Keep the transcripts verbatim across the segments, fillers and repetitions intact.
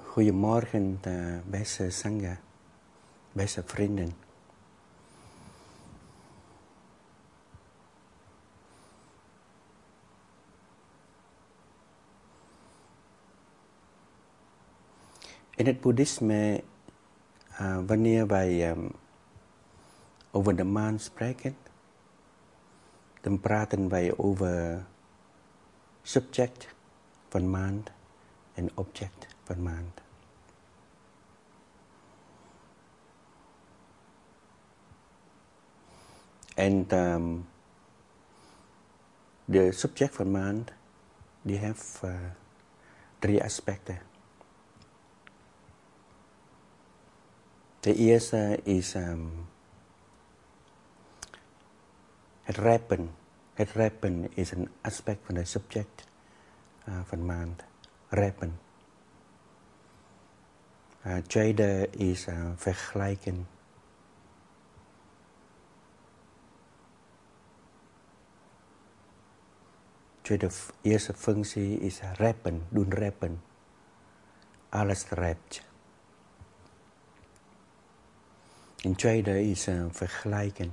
Goedemorgen, uh, beste Sangha, beste vrienden. In het boeddhisme, uh, wanneer wij um, over de maan spreken, dan praten wij over subject van maan en object van maan. En um, de subject van maan, die heeft uh, drie aspecten. De eerste is um, het rapen. Het rapen is een aspect van het subject uh, van maan. Rapen. Uh, tweede is uh, vergelijken. Tweede eerste functie is rapen, doen rapen. Alles rapt. En tweede is uh, vergelijken.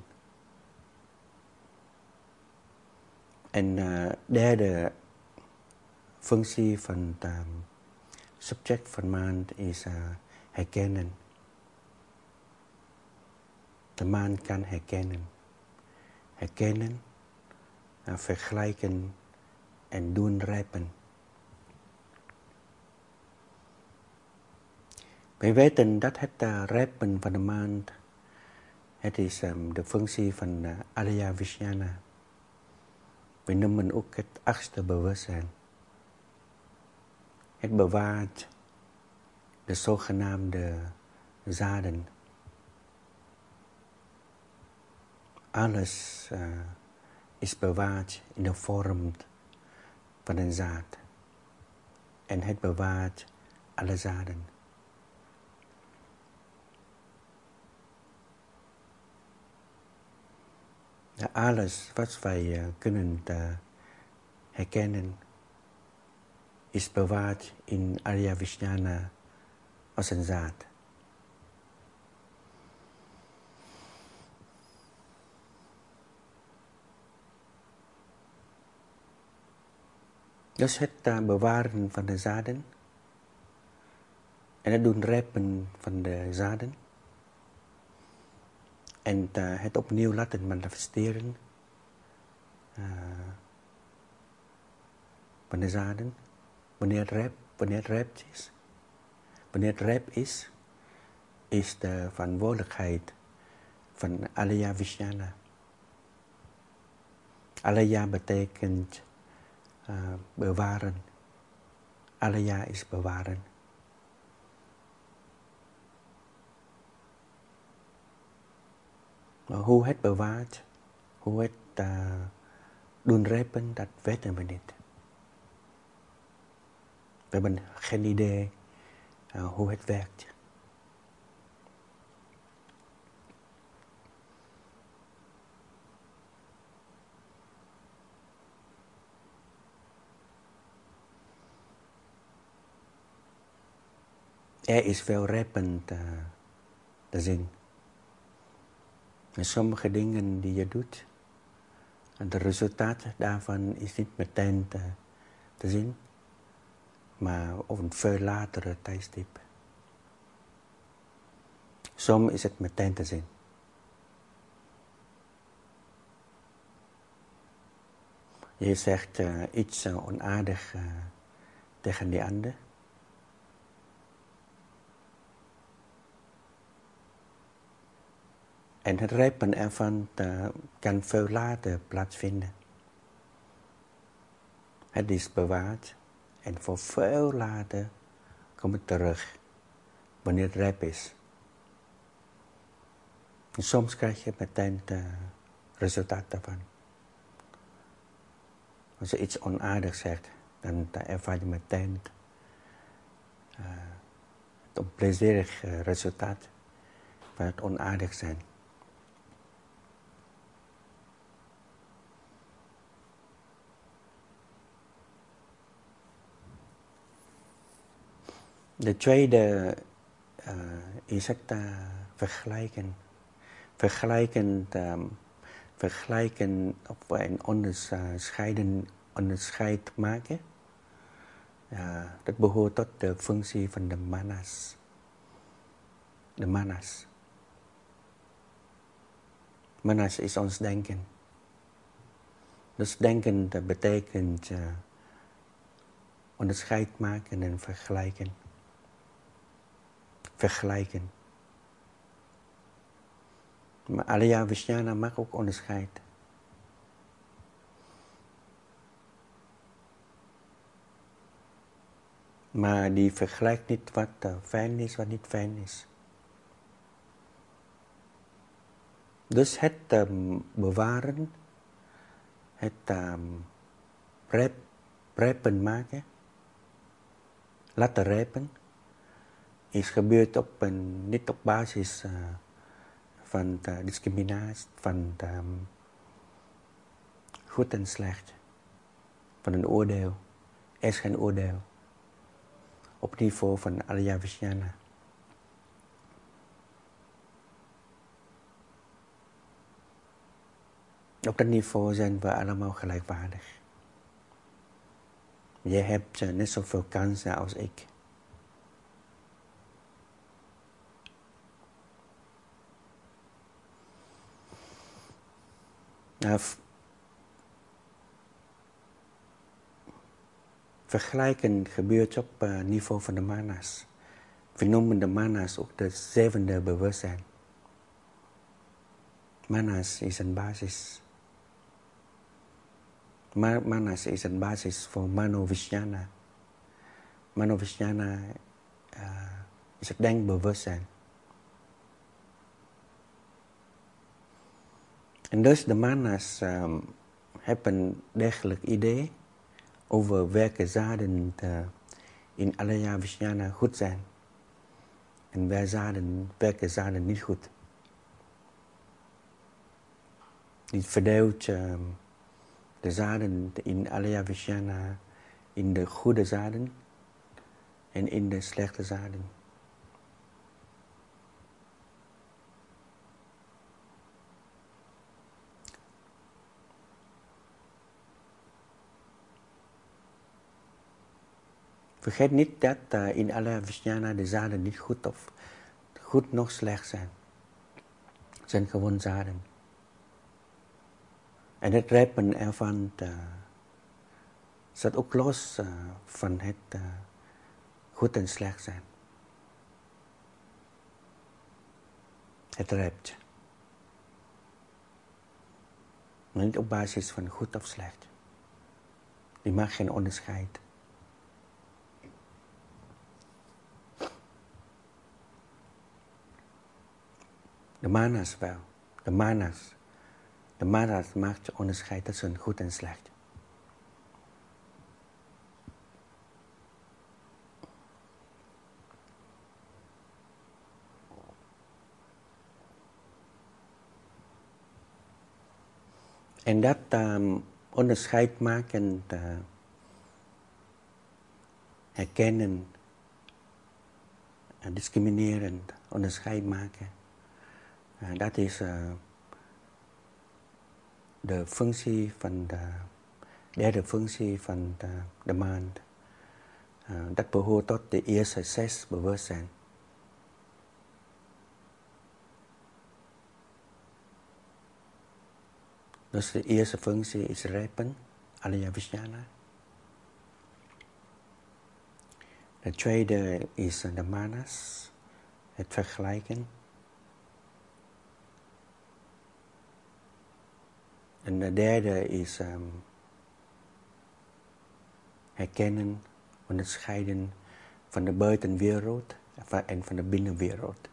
En uh, derde functie van het um, subject van maan is uh, herkennen. De maan kan herkennen. Herkennen, uh, vergelijken en doen rapen. Wij weten dat het uh, rapen van de maan, het is um, de functie van uh, Alaya Vijnana. We noemen ook het achtste bewustzijn. Het bewaart de zogenaamde zaden. Alles uh, is bewaard in de vorm van een zaad. En het bewaart alle zaden. Ja, alles wat wij uh, kunnen uh, herkennen is bewaard in Alaya Vijnana als een zaad. Dus het uh, bewaren van de zaden en het doen rapen van de zaden en uh, het opnieuw laten manifesteren uh, van de zaden. Wanneer het rap, wanneer het rap is, wanneer het rap is, is de verantwoordelijkheid van Alaya Vijnana. Alaya betekent uh, bewaren. Alaya is bewaren. Maar hoe het bewaart, hoe het uh, doen rapen, dat weten we niet. We hebben geen idee uh, hoe het werkt. Er is veel rapen te, te zien. En sommige dingen die je doet, en de resultaat daarvan is niet meteen te, te zien, maar op een veel latere tijdstip. Soms is het meteen te zien. Je zegt uh, iets uh, onaardig uh, tegen die ander. En het rapen ervan uh, kan veel later plaatsvinden. Het is bewaard en voor veel later komt het terug wanneer het rap is. En soms krijg je meteen het uh, resultaat daarvan. Als je iets onaardigs zegt, dan ervaar je meteen uh, het onplezierig uh, resultaat van het onaardig zijn. De tweede uh, is het uh, vergelijken. Vergelijken, um, vergelijken of een onderscheiden, onderscheid maken. Uh, dat behoort tot de functie van de manas. De manas. Manas is ons denken. Dus denken dat betekent uh, onderscheid maken en vergelijken. Vergelijken. Maar Alaya Vijnana maakt ook onderscheid. Maar die vergelijkt niet wat uh, fijn is, wat niet fijn is. Dus het um, bewaren, het um, rep, repen maken, laten repen, is gebeurd op een, niet op basis uh, van de discriminatie, van de, um, goed en slecht, van een oordeel. Er is geen oordeel. Op het niveau van Alaya Vijnana. Op dat niveau zijn we allemaal gelijkwaardig. Jij hebt uh, net zoveel kansen als ik. Nou, vergelijken gebeurt op het uh, niveau van de manas. We noemen de manas ook de zevende bewustzijn. Manas is een basis. Ma manas is een basis voor Mano Vijnana. Mano Vijnana uh, is het denkbewustzijn. En dus de manas um, hebben een dergelijk idee over welke zaden uh, in Alaya Vijnana goed zijn. En welke zaden, welke zaden niet goed. Die verdeelt um, de zaden in Alaya Vijnana in de goede zaden en in de slechte zaden. Vergeet niet dat uh, in Alaya Vijnana de zaden niet goed of goed nog slecht zijn. Het zijn gewoon zaden. En het repen ervan uh, staat ook los uh, van het uh, goed en slecht zijn. Het rept. Maar niet op basis van goed of slecht. Die maakt geen onderscheid. De manas wel. De manas. De manas maakt onderscheid tussen goed en slecht. En dat um, onderscheid maken, uh, herkennen, uh, discrimineren, onderscheid maken, uh, dat is uh, de functie van de derde functie van de, de mind. Uh, dat behoort tot de eerste zes bewustzijn. Dus de eerste functie is repen, Alaya Vijnana. De tweede is de manas, het vergelijken. En de derde is um, herkennen, onderscheiden van de buitenwereld en van de binnenwereld.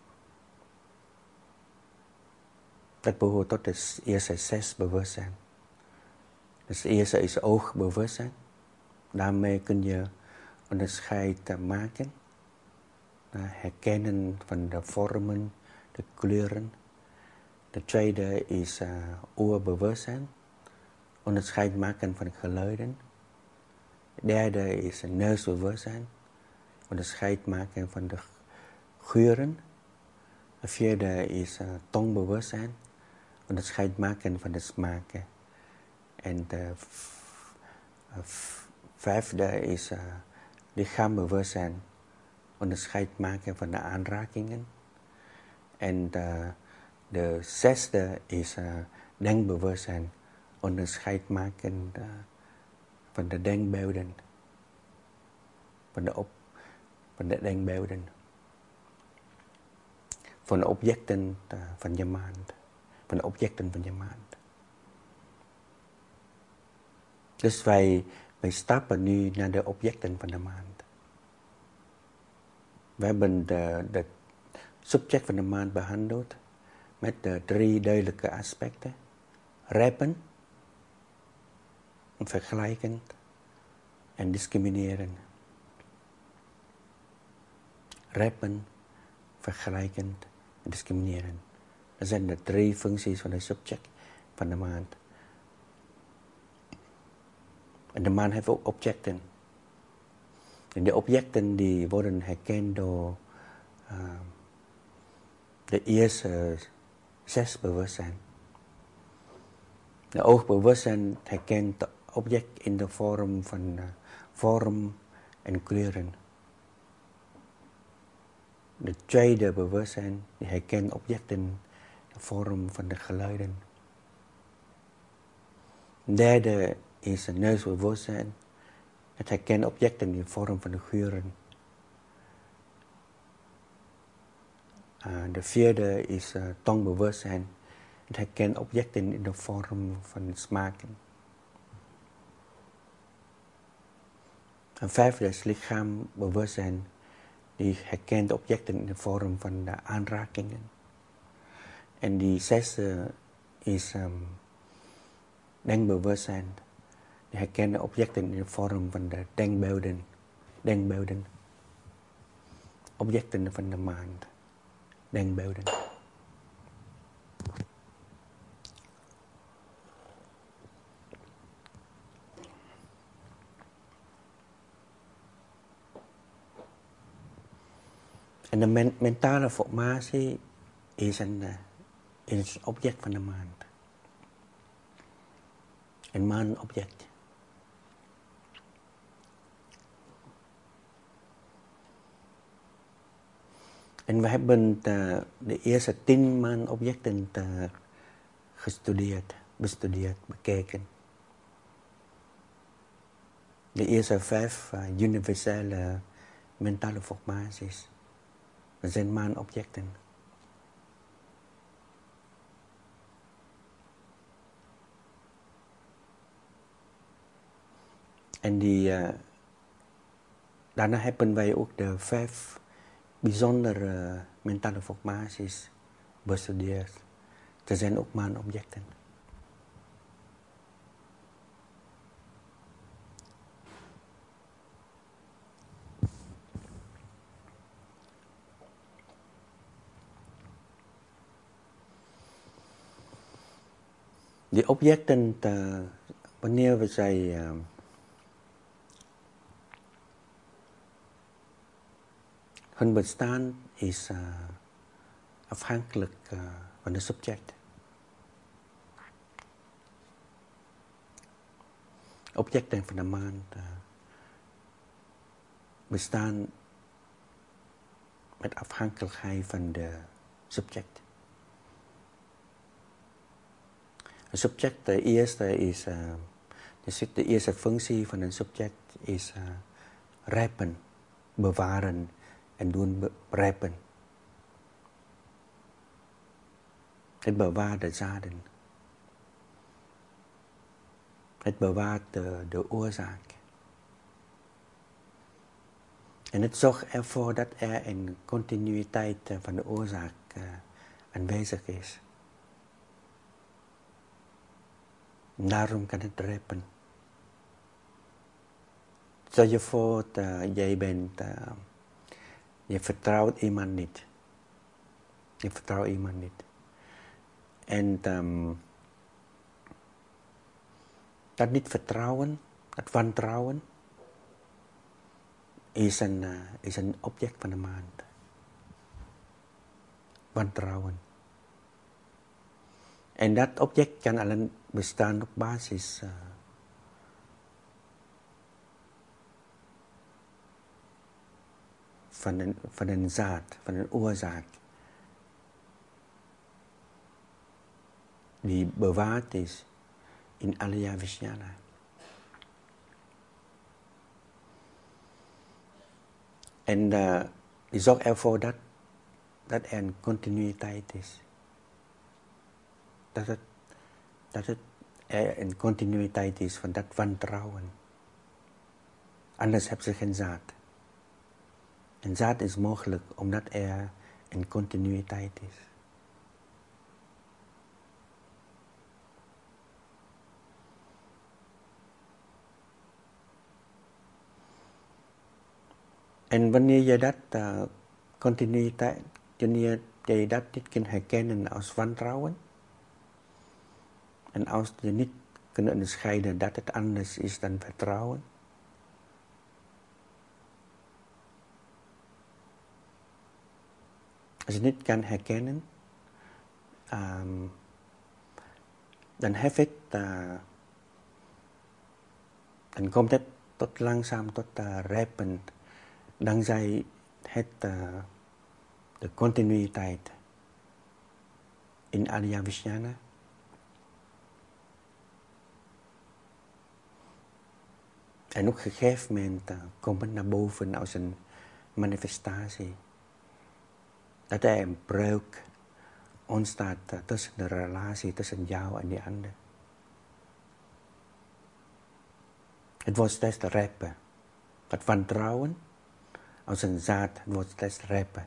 Dat behoort tot de eerste zes bewustzijn. Dus de eerste is oogbewustzijn. Daarmee kun je onderscheid maken. Herkennen van de vormen, de kleuren. De tweede is uh, oorbewustzijn. Onderscheid maken van geluiden. De derde is neusbewustzijn. onderscheid maken van de geuren. De vierde is uh, tongbewustzijn, onderscheid maken van de smaken. En de vijfde is uh, lichaambewustzijn, onderscheid maken van de aanrakingen. En de, de zesde is uh, denkbewustzijn, onderscheid maken uh, van de denkbeelden. Van de, op, van de denkbeelden. Van de objecten uh, van je mind. Van de objecten van je mind. Dus wij, wij stappen nu naar de objecten van de mind. We hebben de, de subject van de mind behandeld met de drie duidelijke aspecten. Rappen, vergelijken en discrimineren. Rappen, vergelijken en discrimineren. Dat zijn de drie functies van de subject van de mind. En de mind heeft ook objecten. En de objecten die worden herkend door uh, de eerste zes bewustzijn. De oogbewustzijn herkent het object in de vorm van uh, vorm en kleuren. De tweede bewustzijn die herkent objecten in de vorm van de geluiden. De derde is een neusbewustzijn. Het herkent objecten in de vorm van de geuren. Uh, de vierde is uh, tongbewustzijn. Het herkent objecten in de vorm van smaken. Een vijfde is lichaambewustzijn. Die herkent objecten in de vorm van de aanrakingen. En die zesde is um, denkbewustzijn. Die herkent objecten in de vorm van de denkbeelden. Denkbeelden. Objecten van de mind. Denkbeelden. En de men mentale formatie is een, uh, is een object van de mind. Een man-object. En we hebben de, de eerste tien man-objecten uh, gestudeerd, bestudeerd, bekeken. De eerste vijf uh, universele mentale formaties. Dat zijn man-objecten. En die, uh, daarna hebben wij ook de vijf bijzondere uh, mentale formaties bestudeerd. Dat zijn ook man-objecten. Die objecten, uh, wanneer we zij uh, hun bestaan is uh, afhankelijk uh, van de subject. Objecten van de mind uh, bestaan met afhankelijkheid van de subject. Een subject, de eerste is, uh, de, de eerste functie van een subject is uh, rapen, bewaren en doen be rapen. Het bewaart de zaden. Het bewaart de, de oorzaak. En het zorgt ervoor dat er een continuïteit van de oorzaak uh, aanwezig is. Daarom kan het rapen. Stel je voor, uh, jij bent, uh, je vertrouwt iemand niet. Je vertrouwt iemand niet. En um, dat niet vertrouwen, dat wantrouwen, is een, uh, is een object van de maand. Wantrouwen. En dat object kan alleen bestaan op basis uh, van, een, van een zaad, van een oorzaak. Die bewaard is in Alaya Vijnana. En uh, die zorgt ervoor dat, dat er een continuïteit is. Dat het, dat het er een continuïteit is van dat wantrouwen. Anders heb je geen zaad. En zaad is mogelijk omdat er een continuïteit is. En wanneer je dat uh, continuïteit, wanneer je dat niet kunt herkennen als wantrouwen, en als je niet kunt onderscheiden dat het anders is dan vertrouwen, als je niet kan herkennen, um, dan heeft het, uh, dan komt het tot langzaam tot uh, rijpen, dankzij het, uh, de continuïteit in Alaya Vijnana. En op een gegeven moment uh, komt het naar boven als een manifestatie. Dat er een breuk ontstaat uh, tussen de relatie tussen jou en die ander. Het wordt steeds rijper. Het wantrouwen als een zaad wordt steeds rijper.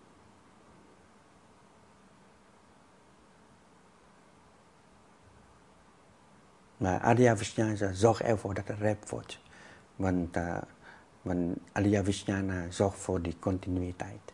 Maar Alaya Vijnana zorgt ervoor dat het rijp wordt. Want, uh, want Alaya Vijnana zorgt voor die continuïteit.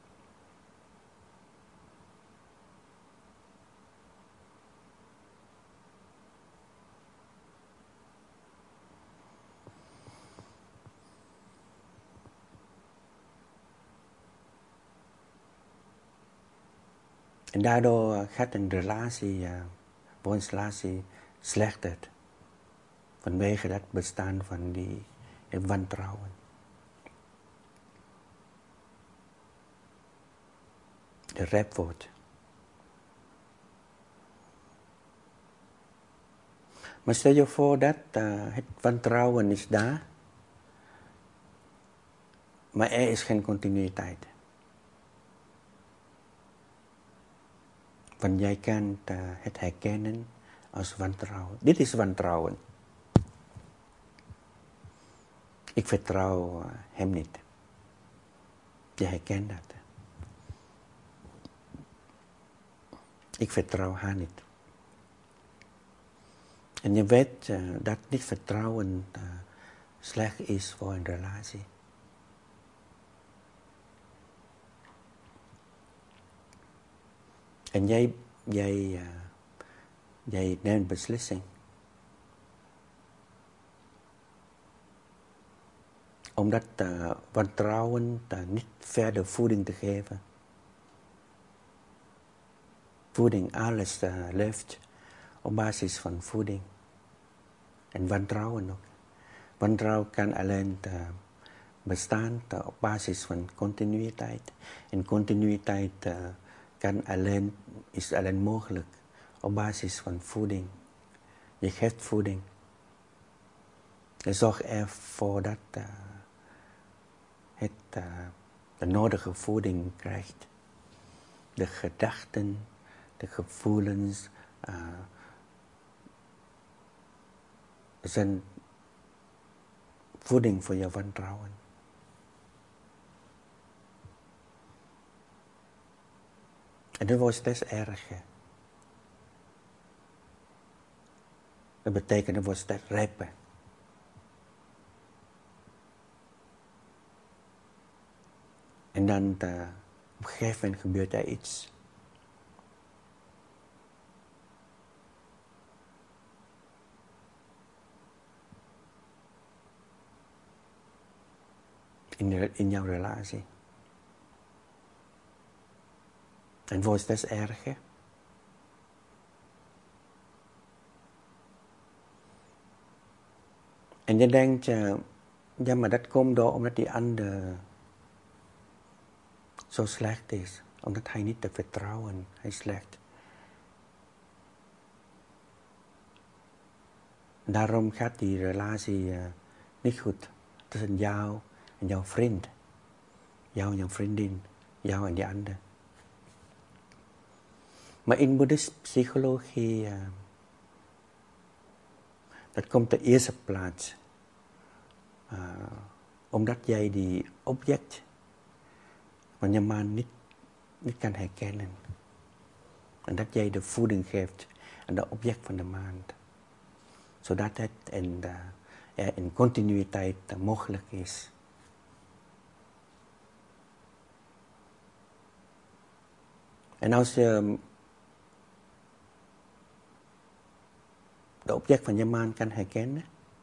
En daardoor uh, gaat een relatie, uh, een relatie slechter. Vanwege dat bestaan van die wantrouwen. De rijp wordt. Maar stel je voor dat uh, het wantrouwen is daar, maar er is geen continuïteit. Want jij kan uh, het herkennen als wantrouwen. Dit is wantrouwen. Ik vertrouw uh, hem niet. Je herkent dat. Ik vertrouw haar niet. En je weet uh, dat dit vertrouwen uh, slecht is voor een relatie. En jij, jij, uh, jij neemt beslissing. Om dat uh, wantrouwen uh, niet verder voeding te geven. Voeding, alles uh, leeft op basis van voeding. En wantrouwen ook. Wantrouwen kan alleen uh, bestaan uh, op basis van continuïteit. En continuïteit uh, kan alleen, is alleen mogelijk op basis van voeding. Je geeft voeding. Je zorgt ervoor dat uh, het uh, de nodige voeding krijgt. De gedachten, de gevoelens uh, zijn voeding voor je wantrouwen. En dat wordt steeds erger. Dat betekent dat het wordt steeds rijper. En dan uh, op een gegeven moment gebeurt er iets. in, in jouw relatie. En wat is dat erger? En je denkt, ja, ja, maar dat komt door omdat die ander zo slecht is. Omdat hij niet te vertrouwen, hij is slecht. Daarom gaat die relatie uh, niet goed tussen jou en jouw vriend. Jou en jouw vriendin, jou en die ander. Maar in boeddhistische psychologie, uh, dat komt de eerste plaats. Uh, omdat jij die object van je man niet, niet kan herkennen. En dat jij de voeding geeft aan de object van de maan. Zodat het in, de, ja, in continuïteit uh, mogelijk is. En als je de object van je maan kan herkennen,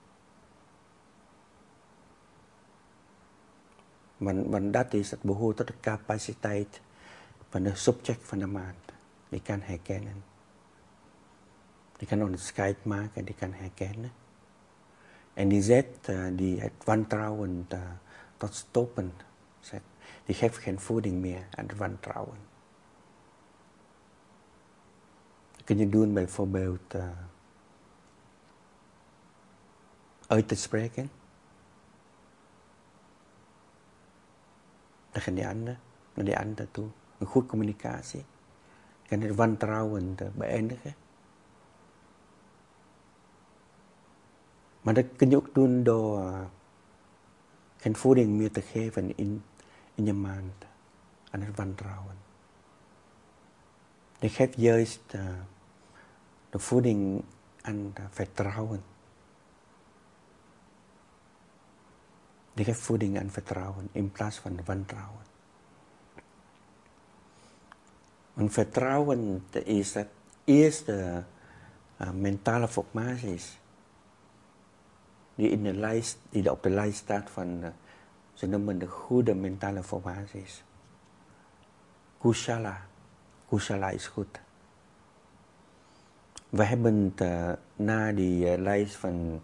want, want dat is het behoort tot de capaciteit van de subject van de maan. Die kan herkennen. Die kan onderscheid maken, die kan herkennen. En die zet uh, die het wantrouwen uh, tot stoppen. Zet. Die geeft geen voeding meer aan het wantrouwen. Dat kun je doen bijvoorbeeld uh, uit te spreken. Tegen die ander, naar die ander toe. Een goede communicatie. Kan het wantrouwen uh, beëindigen. Maar dat kun je ook doen door uh, geen voeding meer te geven in, in je maand aan het wantrouwen. Je geeft juist uh, de voeding aan het vertrouwen. Je geeft voeding aan vertrouwen in plaats van wantrouwen. Want vertrouwen is het eerste uh, mentale formaties die, in de lijst, die op de lijst staat van, uh, ze noemen de goede mentale formaties. Kushala. Kushala is goed. We hebben uh, na die uh, lijst van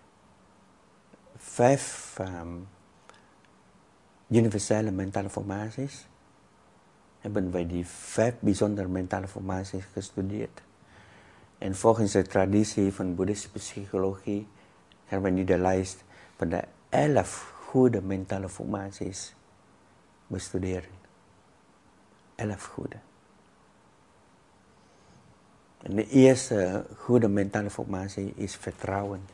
vijf um, universele mentale formaties, hebben wij die vijf bijzondere mentale formaties gestudeerd. En volgens de traditie van boeddhistische psychologie gaan we nu de lijst van de elf goede mentale formaties bestuderen. Elf goede. En de eerste goede mentale formatie is vertrouwen.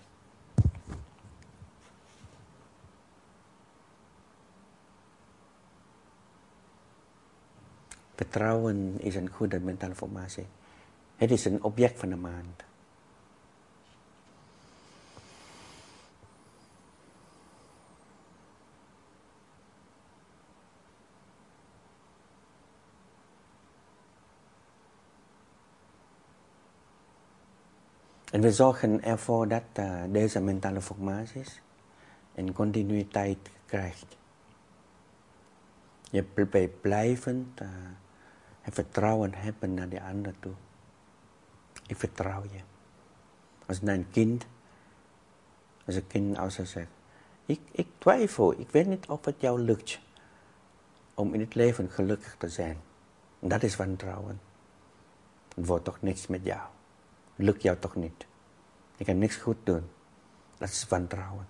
Vertrouwen is een goede mentale formatie. Het is een object van de maand. En we zorgen ervoor dat uh, deze mentale formaties een continuïteit krijgt. Je blijvend uh, het vertrouwen hebben naar de ander toe. Ik vertrouw je. Als naar een kind, als een kind als ze zegt, ik, ik twijfel, ik weet niet of het jou lukt om in het leven gelukkig te zijn. En dat is wantrouwen. Het wordt toch niks met jou. Het lukt jou toch niet. Je kan niks goed doen. Dat is wantrouwen.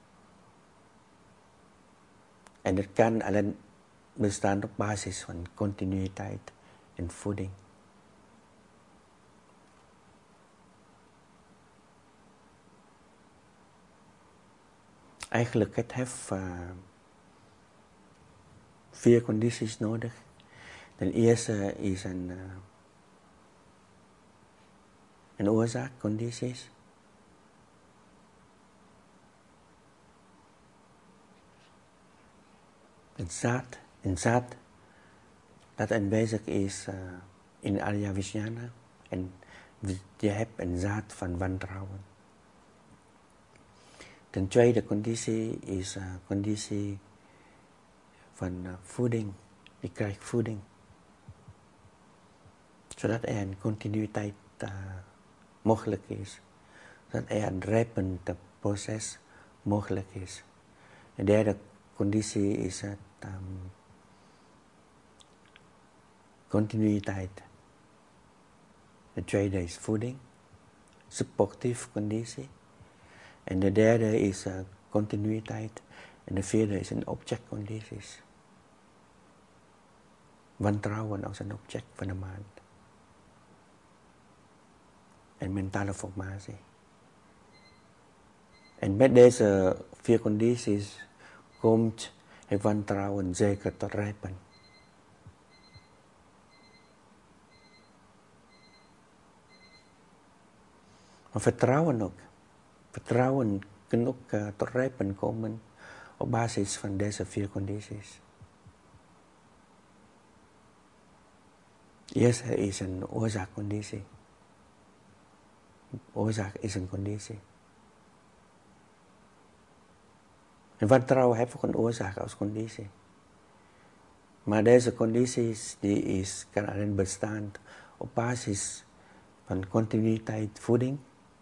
En dat kan alleen bestaan op basis van continuïteit en voeding. Eigenlijk het heeft uh, vier condities nodig. De eerste is een, uh, een oorzaakcondities. Een zaad, een zaad dat aanwezig is uh, in Arya Vijnana. En je hebt een zaad van wantrouwen. De tweede conditie is een uh, conditie van uh, voeding. Je krijgt voeding. Zodat er een continuïteit uh, mogelijk is. Zodat er een rijpend proces mogelijk is. De derde conditie is het um, continuïteit. De tweede is voeding. Supportieve conditie. En de derde is uh, continuïteit. En de vierde is een objectcondities. Wantrouwen als een object van de mind. En mentale formatie. En met deze vier condities komt het wantrouwen zeker tot rijpen. Maar vertrouwen ook. Vertrouwen kan ook uh, tot rijpen komen op basis van deze vier condities. Eerste is een oorzaakconditie. Oorzaak is een conditie. En wantrouwen heeft ook een oorzaak als conditie. Maar deze condities die is, kan alleen bestaan op basis van continuïteit voeding.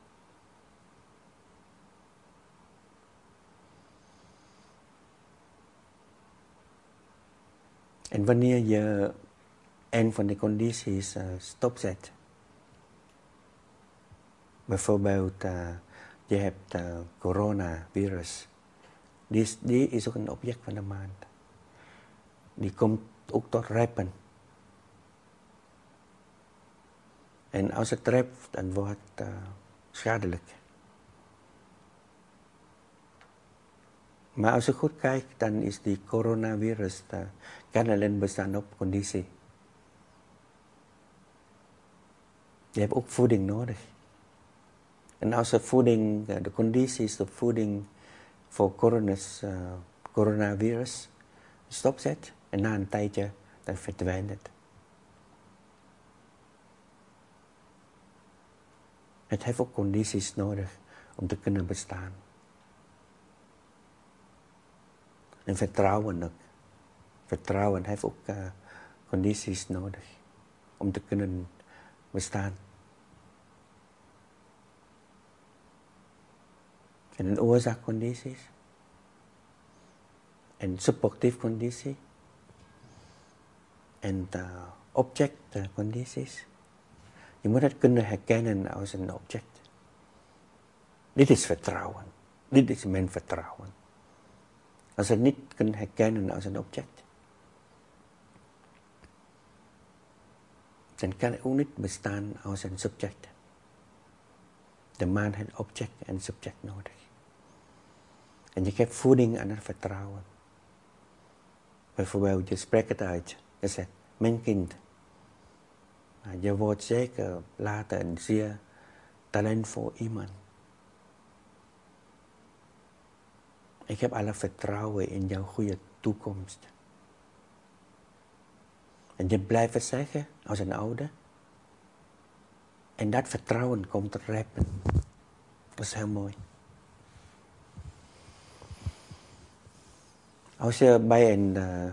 En wanneer je een van de condities uh, stopzet. Bijvoorbeeld, uh, je hebt uh, coronavirus. Die, die is ook een object van de mind. Die komt ook tot rijpen. En als het rijpt, dan wordt het uh, schadelijk. Maar als je goed kijkt, dan is die coronavirus, uh, kan alleen bestaan op conditie. Je hebt ook voeding nodig. En als de voeding, de condities de voeding voor coronas, uh, coronavirus stopzet, en na een tijdje, dan verdwijnt het. Het heeft ook condities nodig om te kunnen bestaan. En vertrouwen ook. Vertrouwen heeft ook uh, condities nodig om te kunnen bestaan. En een oorzaakcondities. En supportieve conditie. En uh, objectcondities. Je moet het kunnen herkennen als een object. Dit is vertrouwen. Dit is mijn vertrouwen. Als je het niet kunt herkennen als een object, dan kan het ook niet bestaan als een subject. De man heeft object en subject nodig. En je geeft voeding aan het vertrouwen. Bijvoorbeeld, je spreekt het uit. Je zegt, mijn kind. Je wordt zeker later een zeer talentvol iemand. Ik heb alle vertrouwen in jouw goede toekomst. En je blijft het zeggen als een ouder. En dat vertrouwen komt te rijpen. Dat is heel mooi. Als je bij, een, uh,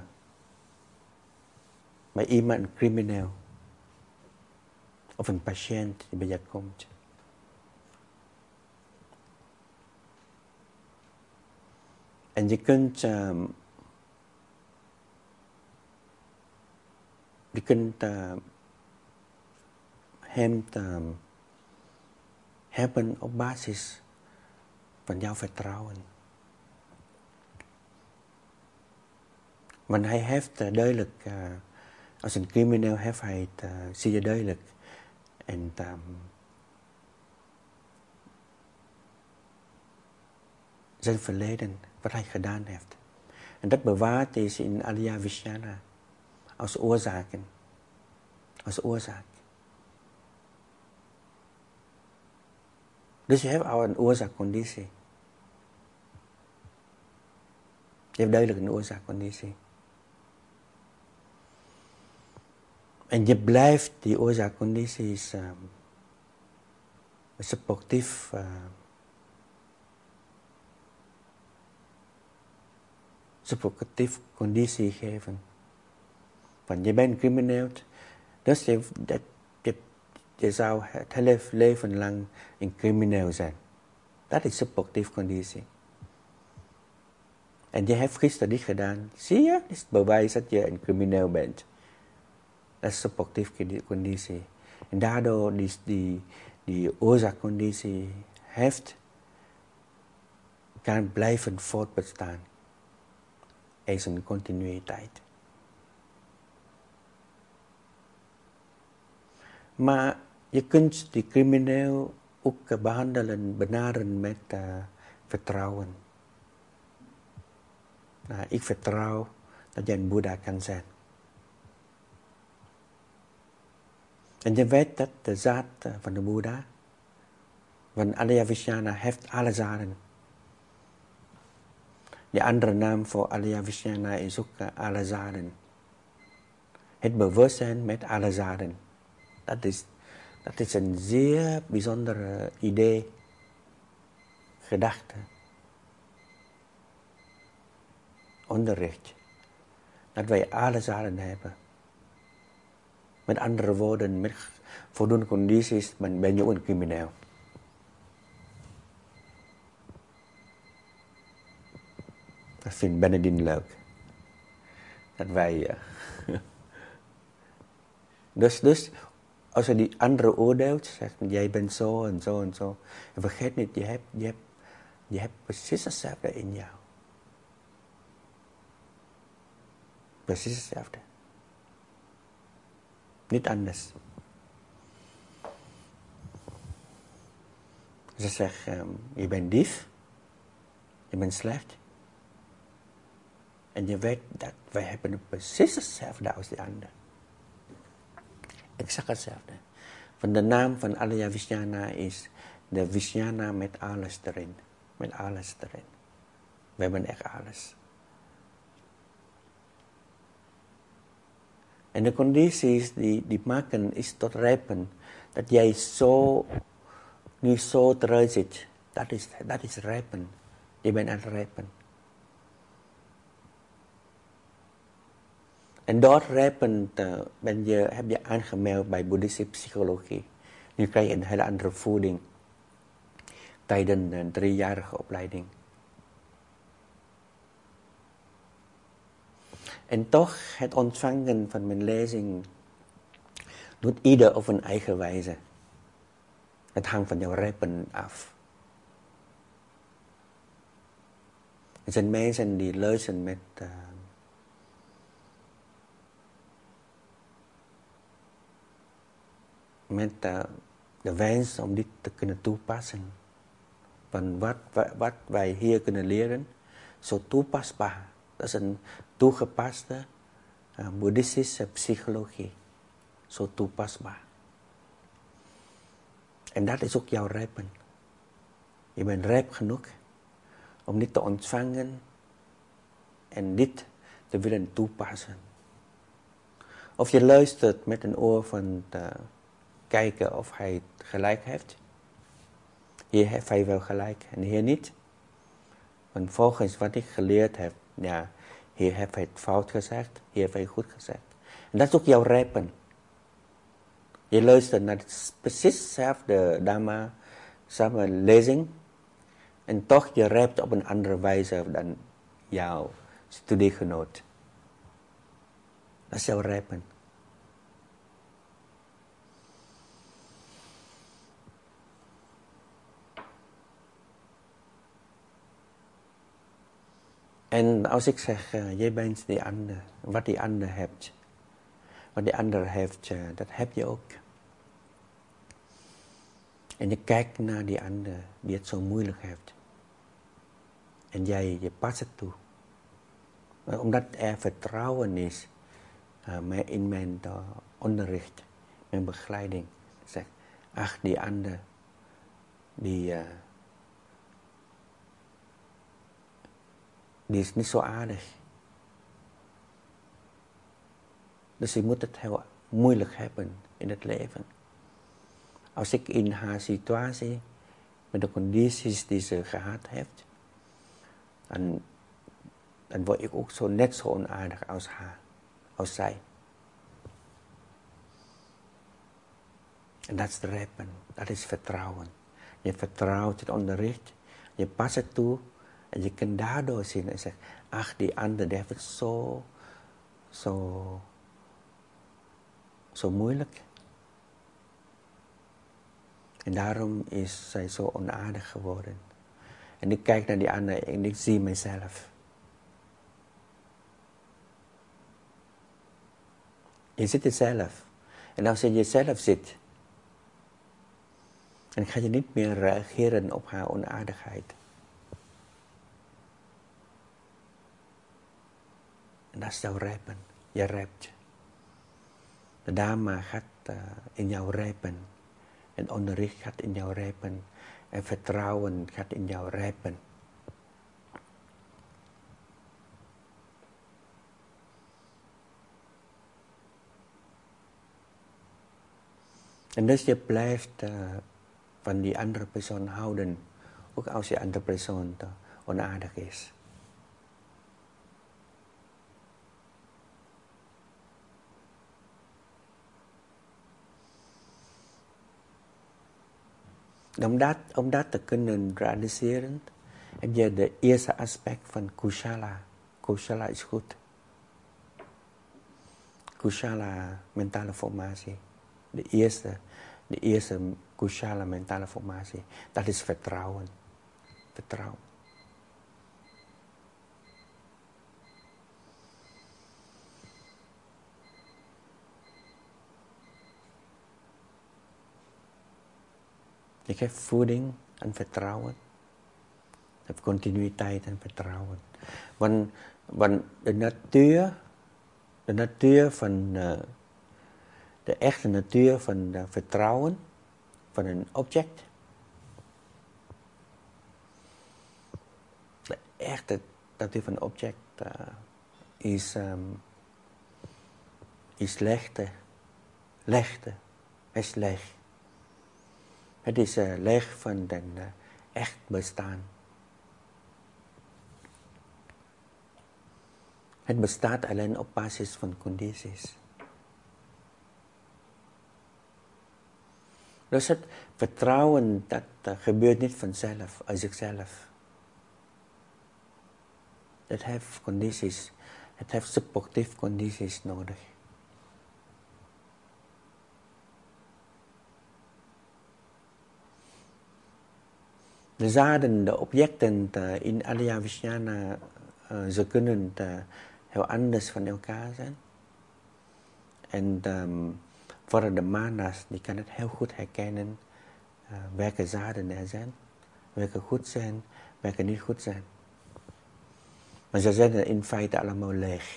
bij iemand, een crimineel, of een patiënt die bij je komt. En je kunt, um, je kunt uh, hem um, hebben op basis van jouw vertrouwen. Want hij heeft uh, duidelijk, uh, als een crimineel heeft hij het, uh, zie je duidelijk. En um, zijn verleden, wat hij gedaan heeft. En dat bewaart is in Alaya Vijnana als oorzaken. Als oorzaak. Dus je hebt al een oorzaakconditie. Je hebt duidelijk een oorzaakconditie. En je blijft die oorzaakcondities um, supportief uh, supportieve conditie geven. Van je bent crimineel, dus je, dat, je, je zou het hele leven lang een crimineel zijn. Dat is supportieve conditie. En je hebt gisteren dit gedaan. Zie je? Dat is het bewijs dat je een crimineel bent. Dat is supportieve conditie. En daardoor die, die, die oorzaakconditie heeft, kan blijven voortbestaan. Er is een continuïteit. Maar je kunt die crimineel ook behandelen, benaderen met uh, vertrouwen. Nou, ik vertrouw dat jij een Boeddha kan zijn. En je weet dat de zaad van de Boeddha, van Alaya Vijnana, heeft alle zaden. De andere naam voor Alaya Vijnana is ook uh, alle zaden. Het bewustzijn met alle zaden. Dat is, dat is een zeer bijzonder idee, gedachte, onderricht. Dat wij alle zaden hebben. Met andere woorden, met voldoende condities ben je ook een crimineel. Dat vindt Benedin leuk. Dat wij... Uh, dus, dus, als je die andere oordeelt, zegt jij bent zo en zo en zo. En vergeet niet, je hebt, je hebt, je hebt precies hetzelfde in jou. Precies hetzelfde. Niet anders. Ze zeggen, um, je bent dief, je bent slecht. En je weet dat wij hebben precies hetzelfde als die ander. Exact hetzelfde. Van de naam van Alaya Vijnana is de Vijnana met alles erin. Met alles erin. We hebben echt alles. En de condities die, die maken is tot rijpen. Dat jij zo, nu zo eruit zit. Dat is, dat is rijpen. Je bent aan het rijpen. En door rijpen uh, ben je, heb je aangemeld bij boeddhistische psychologie. Nu krijg je een hele andere voeding. Tijdens een driejarige opleiding. En toch, het ontvangen van mijn lezing doet ieder op een eigen wijze. Het hangt van jouw rijpen af. Er zijn mensen die luisteren met... Uh, met uh, de wens om dit te kunnen toepassen. Van wat, wat, wat wij hier kunnen leren, zo toepasbaar. Dat is een toegepaste uh, boeddhistische psychologie. Zo toepasbaar. En dat is ook jouw rijpen. Je bent rijp genoeg om dit te ontvangen en dit te willen toepassen. Of je luistert met een oor van te kijken of hij gelijk heeft. Hier heeft hij wel gelijk en hier niet. Want volgens wat ik geleerd heb, ja, hier heeft hij het fout gezegd, hier heeft hij goed gezegd. En dat is ook jouw rijpen. Je luistert naar het precies hetzelfde dhamma, dezelfde lezing. En toch je rijpt op een andere wijze dan jouw studiegenoot. Dat is jouw rijpen. En als ik zeg, uh, jij bent die ander, wat die ander hebt, wat die ander heeft, uh, dat heb je ook. En je kijkt naar die ander die het zo moeilijk heeft. En jij, je past het toe. Maar omdat er vertrouwen is uh, in mijn uh, onderricht, mijn begeleiding. Zeg, ach, die ander, die... Uh, Die is niet zo aardig. Dus je moet het heel moeilijk hebben in het leven. Als ik in haar situatie, met de condities die ze gehad heeft, dan dan word ik ook zo net zo onaardig als haar, als zij. En dat is de rappen, dat is vertrouwen. Je vertrouwt het onderricht, je past het toe en je kunt daardoor zien en zeggen, ach, die ander die heeft het zo, zo, zo moeilijk. En daarom is zij zo onaardig geworden. En ik kijk naar die ander en ik zie mezelf. Je zit er zelf. En als je jezelf zit, dan ga je niet meer reageren op haar onaardigheid. En dat is jouw rapen. Je rapt. De dame gaat uh, in jou rapen. En onderricht gaat in jou rapen. En vertrouwen gaat in jou rapen. En dus je blijft uh, van die andere persoon houden. Ook als die andere persoon uh, onaardig is. Om dat, om dat te kunnen realiseren, heb je de eerste aspect van Kushala. Kushala is goed. Kushala, mentale formatie. De eerste, de eerste Kushala, mentale formatie. Dat is vertrouwen. Vertrouwen. Je geeft voeding aan vertrouwen. Je hebt continuïteit en vertrouwen. Want, want de natuur, de natuur van, uh, de echte natuur van uh, vertrouwen, van een object. De echte natuur van een object uh, is, um, is leegte. Leegte. Het is leeg. Het is uh, leeg van een uh, echt bestaan. Het bestaat alleen op basis van condities. Dus het vertrouwen, dat uh, gebeurt niet vanzelf, uit zichzelf. Het heeft condities, het heeft supportieve condities nodig. De zaden, de objecten uh, in Alaya Vijnana, uh, ze kunnen uh, heel anders van elkaar zijn. En um, voor de manas, die kan het heel goed herkennen uh, welke zaden er zijn, welke goed zijn, welke niet goed zijn. Maar ze zijn in feite allemaal leeg.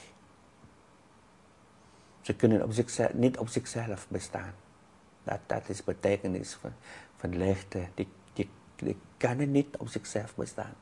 Ze kunnen op zichzelf, niet op zichzelf bestaan. Dat, dat is betekenis van, van leegte. Die, die, die kan niet op zichzelf bestaan.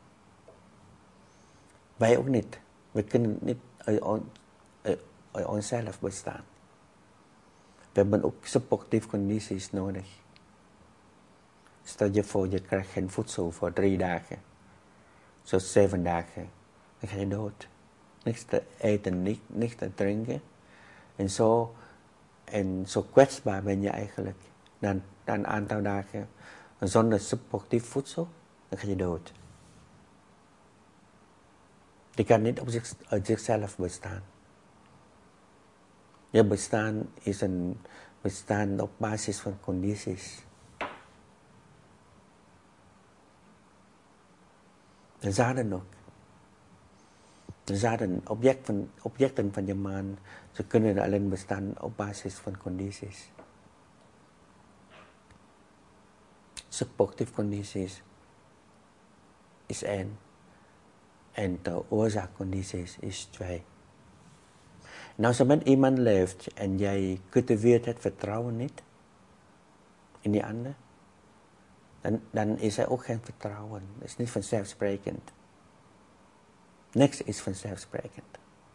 Wij ook niet. We kunnen niet uit, on, uit, uit onszelf bestaan. We hebben ook supportieve condities nodig. Stel je voor, je krijgt geen voedsel voor drie dagen. Zo zeven dagen. Dan ga je dood. Niks te eten, niks, niks te drinken. En zo, en zo kwetsbaar ben je eigenlijk. Na, na een aantal dagen zonder supportief voedsel, dan ga je dood. Je kan niet op zich, uit zichzelf bestaan. Je bestaan is een bestaan op basis van condities. De zaden ook. De zaden, object van, objecten van je maan, ze kunnen alleen bestaan op basis van condities. Supportieve condities is één. En de oorzaakcondities is twee. En als je met iemand leeft en jij cultiveert het vertrouwen niet in die ander, dan, dan is er ook geen vertrouwen. Het is niet vanzelfsprekend. Niks is vanzelfsprekend.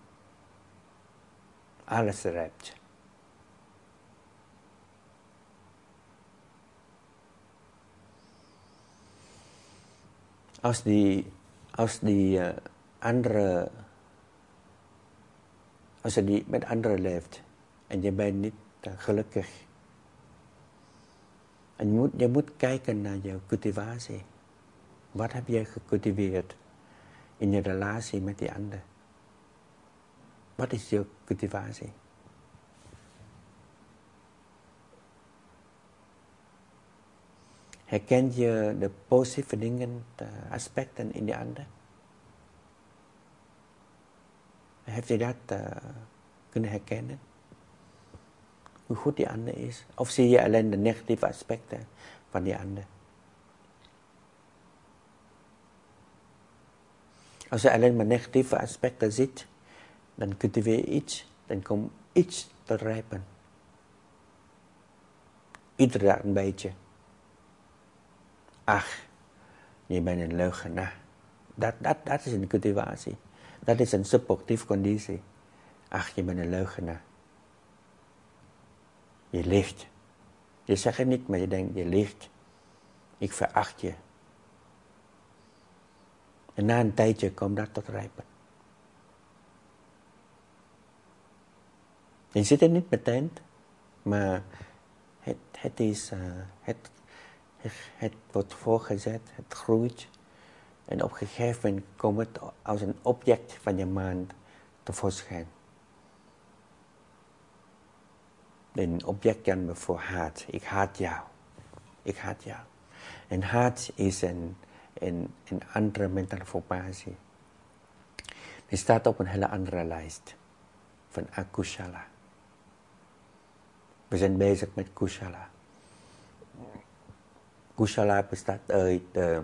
Alles rijpt. Als die, als die, uh, andere, als je die met anderen leeft en je bent niet uh, gelukkig. En je moet, je moet kijken naar je cultivatie. Wat heb je gecultiveerd in je relatie met die ander? Wat is je cultivatie? Herken je de positieve dingen, de aspecten in die ander? Heb je dat uh, kunnen herkennen? Hoe goed die ander is? Of zie je alleen de negatieve aspecten van die ander? Als je alleen maar negatieve aspecten ziet, dan cultiveer je iets, dan komt iets te rijpen. Iedere dag een beetje. Ach, je bent een leugenaar. Dat, dat, dat is een cultivatie. Dat is een supportieve conditie. Ach, je bent een leugenaar. Je liegt. Je zegt het niet, maar je denkt, je liegt. Ik veracht je. En na een tijdje komt dat tot rijpen. Je ziet het niet meteen, maar het, het, is, uh, het, het, het wordt voorgezet, het groeit. En op een gegeven moment komt het als een object van je mind tevoorschijn. Een object kan voor haat. Ik haat jou. Ik haat jou. En haat is een, een, een andere mentale formatie. Die staat op een hele andere lijst. Van akushala. We zijn bezig met kushala. Kushala bestaat uit de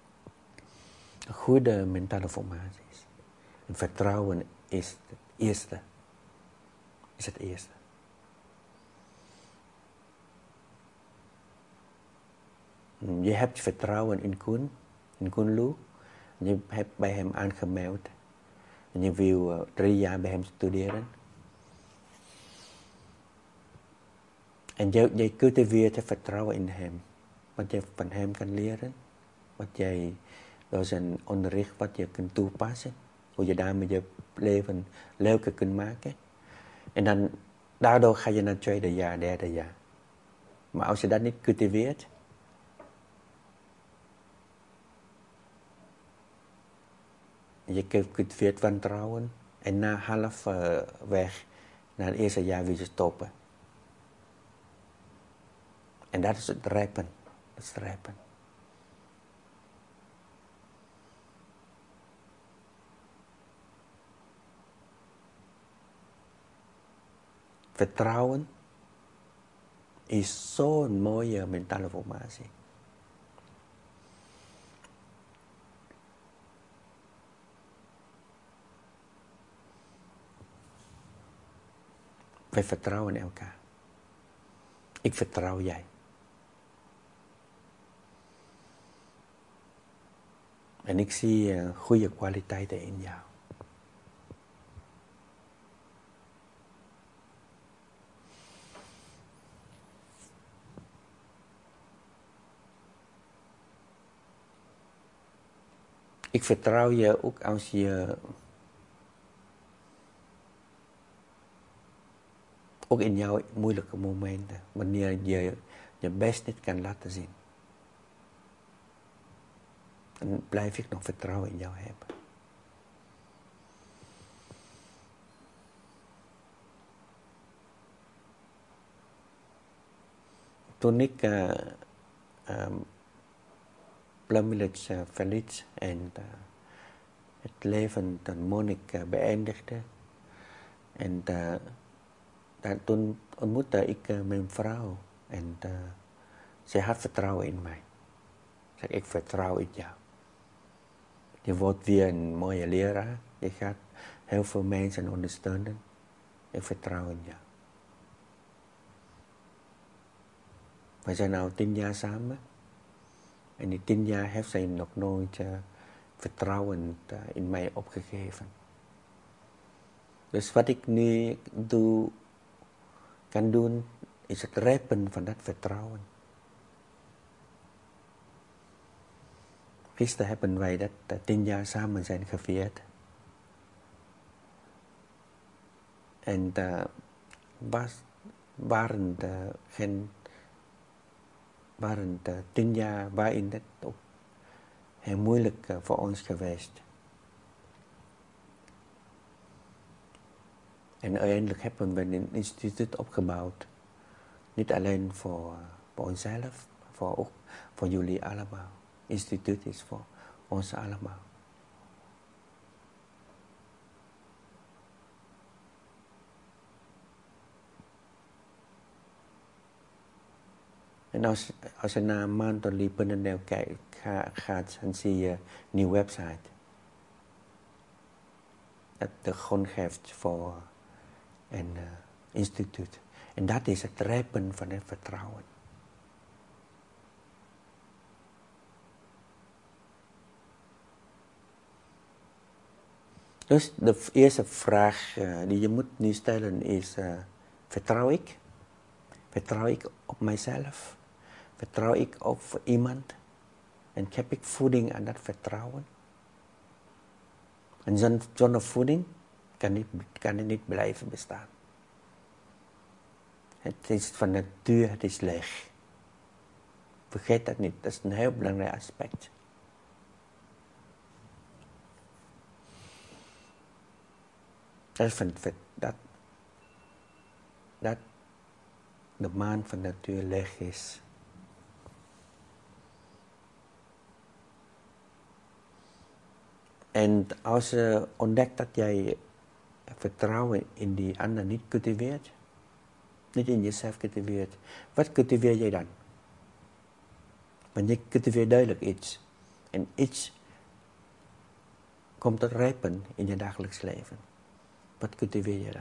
goede mentale formaties. En vertrouwen is het eerste. Is het eerste. Je hebt vertrouwen in Kun, in Kunlu. Je hebt bij hem aangemeld. En je wil uh, drie jaar bij hem studeren. En je, je cultiveert het vertrouwen in hem. Wat je van hem kan leren. Wat jij door zijn onderricht, wat je kunt toepassen. Hoe je daarmee je leven leuker kunt maken. En dan, daardoor ga je naar het tweede jaar, derde jaar. Maar als je dat niet cultiveert. Je cultiveert wantrouwen. En na half uh, weg, na het eerste jaar wil je stoppen. En dat is het rijpen. Dat is het rijpen. Vertrouwen is zo'n mooie mentale formatie. Wij vertrouwen elkaar. Ik vertrouw jij. En ik zie uh, goede kwaliteiten in jou. Ik vertrouw je ook als je ook in jouw moeilijke momenten, wanneer je je best niet kan laten zien. Dan blijf ik nog vertrouwen in jou hebben. Toen ik uh, um, Plum Village uh, verliet en uh, het leven van monnik uh, beëindigde. En uh, daar, toen ontmoette ik uh, mijn vrouw. En uh, zij had vertrouwen in mij. Zeg, ik vertrouw in jou. Je wordt weer een mooie leraar. Je gaat heel veel mensen ondersteunen. Ik vertrouw in jou. We zijn nu tien jaar samen. En die tien jaar heeft zij nog nooit uh, vertrouwen uh, in mij opgegeven. Dus wat ik nu doe, kan doen, is het rijpen van dat vertrouwen. Gisteren hebben wij dat uh, tien jaar samen zijn gevierd. En uh, was, waren, uh, geen, waren uh, tien jaar waarin het ook heel moeilijk uh, voor ons geweest. En uiteindelijk hebben we een instituut opgebouwd. Niet alleen voor, uh, voor onszelf, maar ook voor jullie allemaal. Instituut is voor ons allemaal. En als, als je naar mandoli punt n l kijkt, ga, gaat en zie je een nieuwe website. Dat de grond geeft voor een uh, instituut. En dat is het rijpen van het vertrouwen. Dus de eerste vraag uh, die je moet nu stellen is, uh, vertrouw ik? Vertrouw ik op mijzelf? Vertrouw ik op iemand? En heb ik voeding aan dat vertrouwen? En zonder voeding kan, niet, kan het niet blijven bestaan. Het is van natuur, het is leeg. Vergeet dat niet, dat is een heel belangrijk aspect. Dat is van, dat, dat de maan van natuur leeg is. En als je ontdekt dat jij vertrouwen in die ander niet cultiveert, niet in jezelf cultiveert, wat cultiveer jij dan? Want je cultiveert duidelijk iets. En iets komt tot rijpen in je dagelijks leven. Wat cultiveer je dan?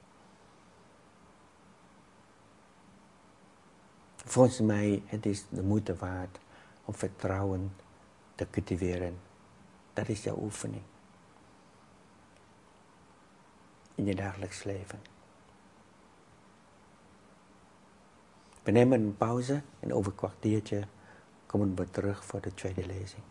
Volgens mij het is de moeite waard om vertrouwen te cultiveren. Dat is jouw oefening. In je dagelijks leven. We nemen een pauze en over een kwartiertje komen we terug voor de tweede lezing.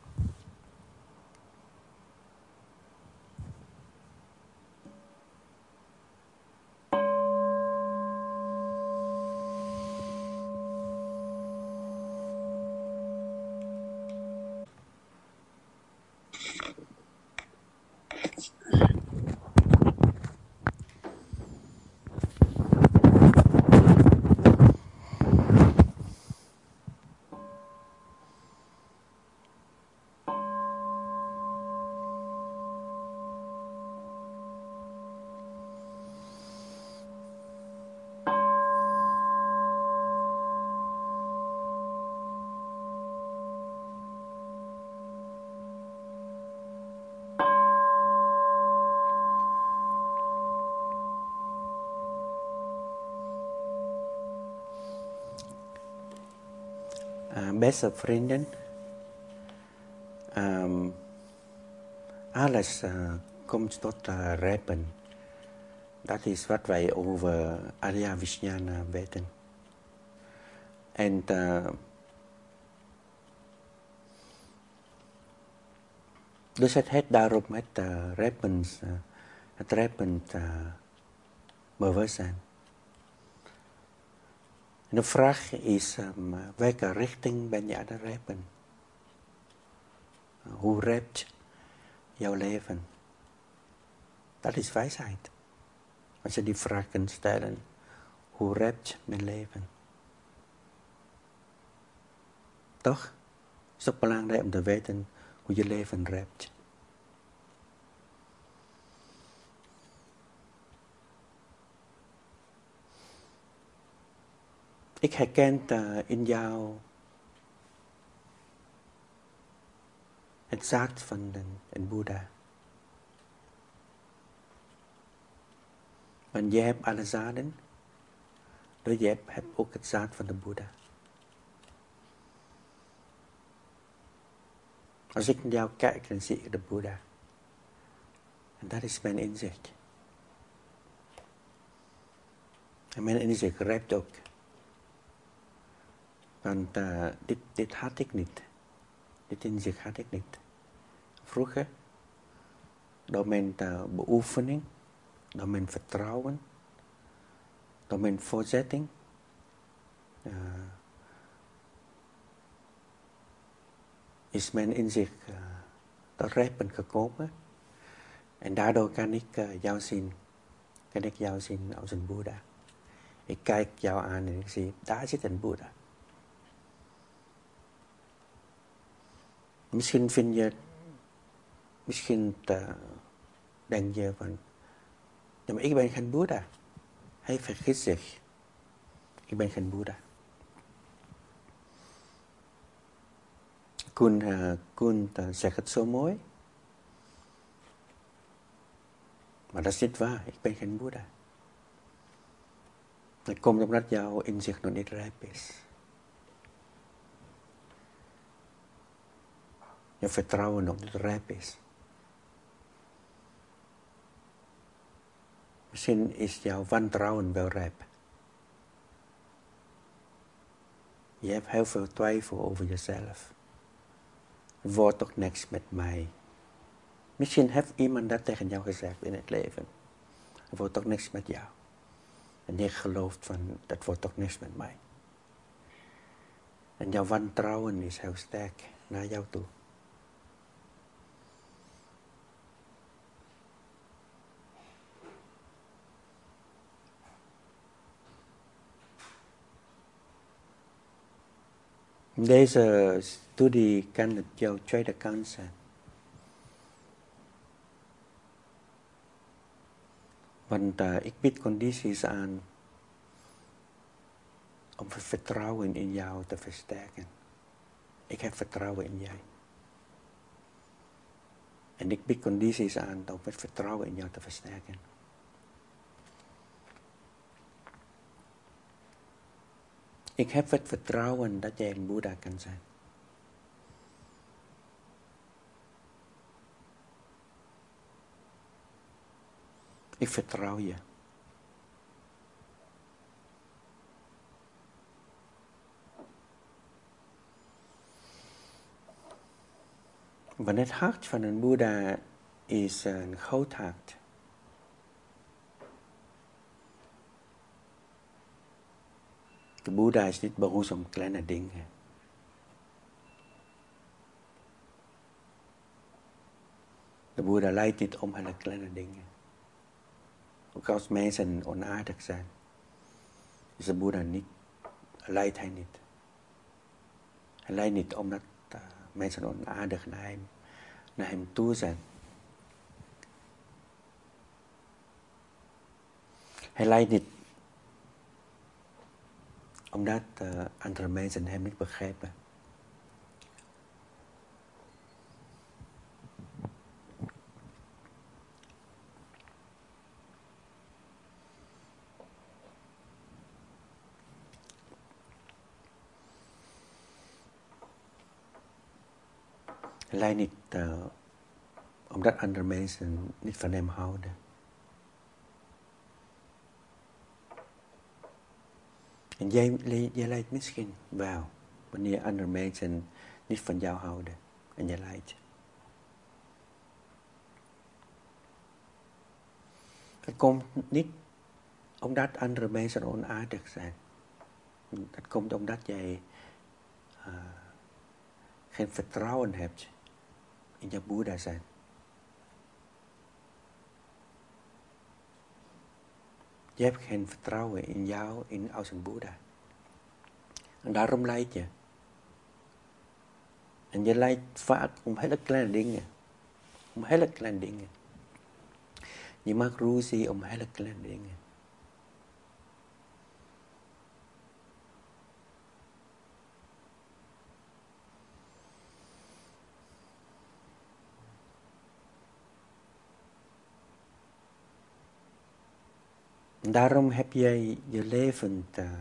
Uh, beste vrienden, um, alles uh, komt tot uh, rijpen. Dat is wat wij over Arya Vijnana weten. En uh, dus het heet daarop het uh, rijpen, uh, het rijpen uh, bewustzijn. En de vraag is, um, welke richting ben je aan het rijpen? Uh, hoe rijpt jouw leven? Dat is wijsheid. Als je die vraag kunt stellen, hoe rijpt mijn leven? Toch? Het is ook belangrijk om te weten hoe je leven rijpt. Ik herken uh, in jou het zaad van een, een Boeddha. Want je hebt alle zaden, dus je hebt, hebt ook het zaad van de Boeddha. Als ik naar jou kijk, dan zie ik de Boeddha. En dat is mijn inzicht. En mijn inzicht rijpt ook. Want uh, dit, dit had ik niet. Dit inzicht had ik niet. Vroeger, door mijn uh, beoefening, door mijn vertrouwen, door mijn voorzetting, uh, is mijn inzicht uh, tot rijpen gekomen. En daardoor kan ik uh, jou zien, kan ik jou zien als een Boeddha. Ik kijk jou aan en ik zie, daar zit een Boeddha. Misschien vind je, misschien uh, denk je van, ja, maar ik ben geen Boeddha. Hij vergist zich. Ik ben geen Boeddha. Koen, uh, Koen uh, zegt het zo mooi. Maar dat is niet waar. Ik ben geen Boeddha. Dat komt omdat jouw inzicht nog niet rijp is. Je vertrouwen nog niet rijp is. Misschien is jouw wantrouwen wel rijp. Je hebt heel veel twijfel over jezelf. Het wordt toch niks met mij. Misschien heeft iemand dat tegen jou gezegd in het leven. Het wordt toch niks met jou. En je gelooft van, dat wordt toch niks met mij. En jouw wantrouwen is heel sterk naar jou toe. Deze studie kan het jouw tweede kans zijn. Want uh, ik bied condities aan om het vertrouwen in jou te versterken. Ik heb vertrouwen in jij. En ik bied condities aan om het vertrouwen in jou te versterken. Ik heb het vertrouwen dat jij een Boeddha kan zijn. Ik vertrouw je. Want het hart van een Boeddha is een groot hart. De Boeddha is niet beroerd om kleine dingen. De Boeddha lijdt niet om hele kleine dingen. Ook als mensen onaardig zijn, is de Boeddha niet, lijdt hij niet. Hij lijdt niet omdat uh, mensen onaardig naar hem, naar hem toe zijn. Hij lijdt niet omdat uh, andere mensen hem niet begrijpen. Hij lijdt niet uh, omdat andere mensen niet van hem houden. En jij, jij lijdt misschien wel, wanneer andere mensen niet van jou houden. En jij lijdt. Het komt niet omdat andere mensen onaardig zijn. Het komt omdat jij uh, geen vertrouwen hebt in je Boeddha zijn. Je hebt geen vertrouwen in jou in, als een Boeddha. En daarom lijd je. En je lijdt vaak om hele kleine dingen. Om hele kleine dingen. Je maakt ruzie om hele kleine dingen. En daarom heb jij je leven te...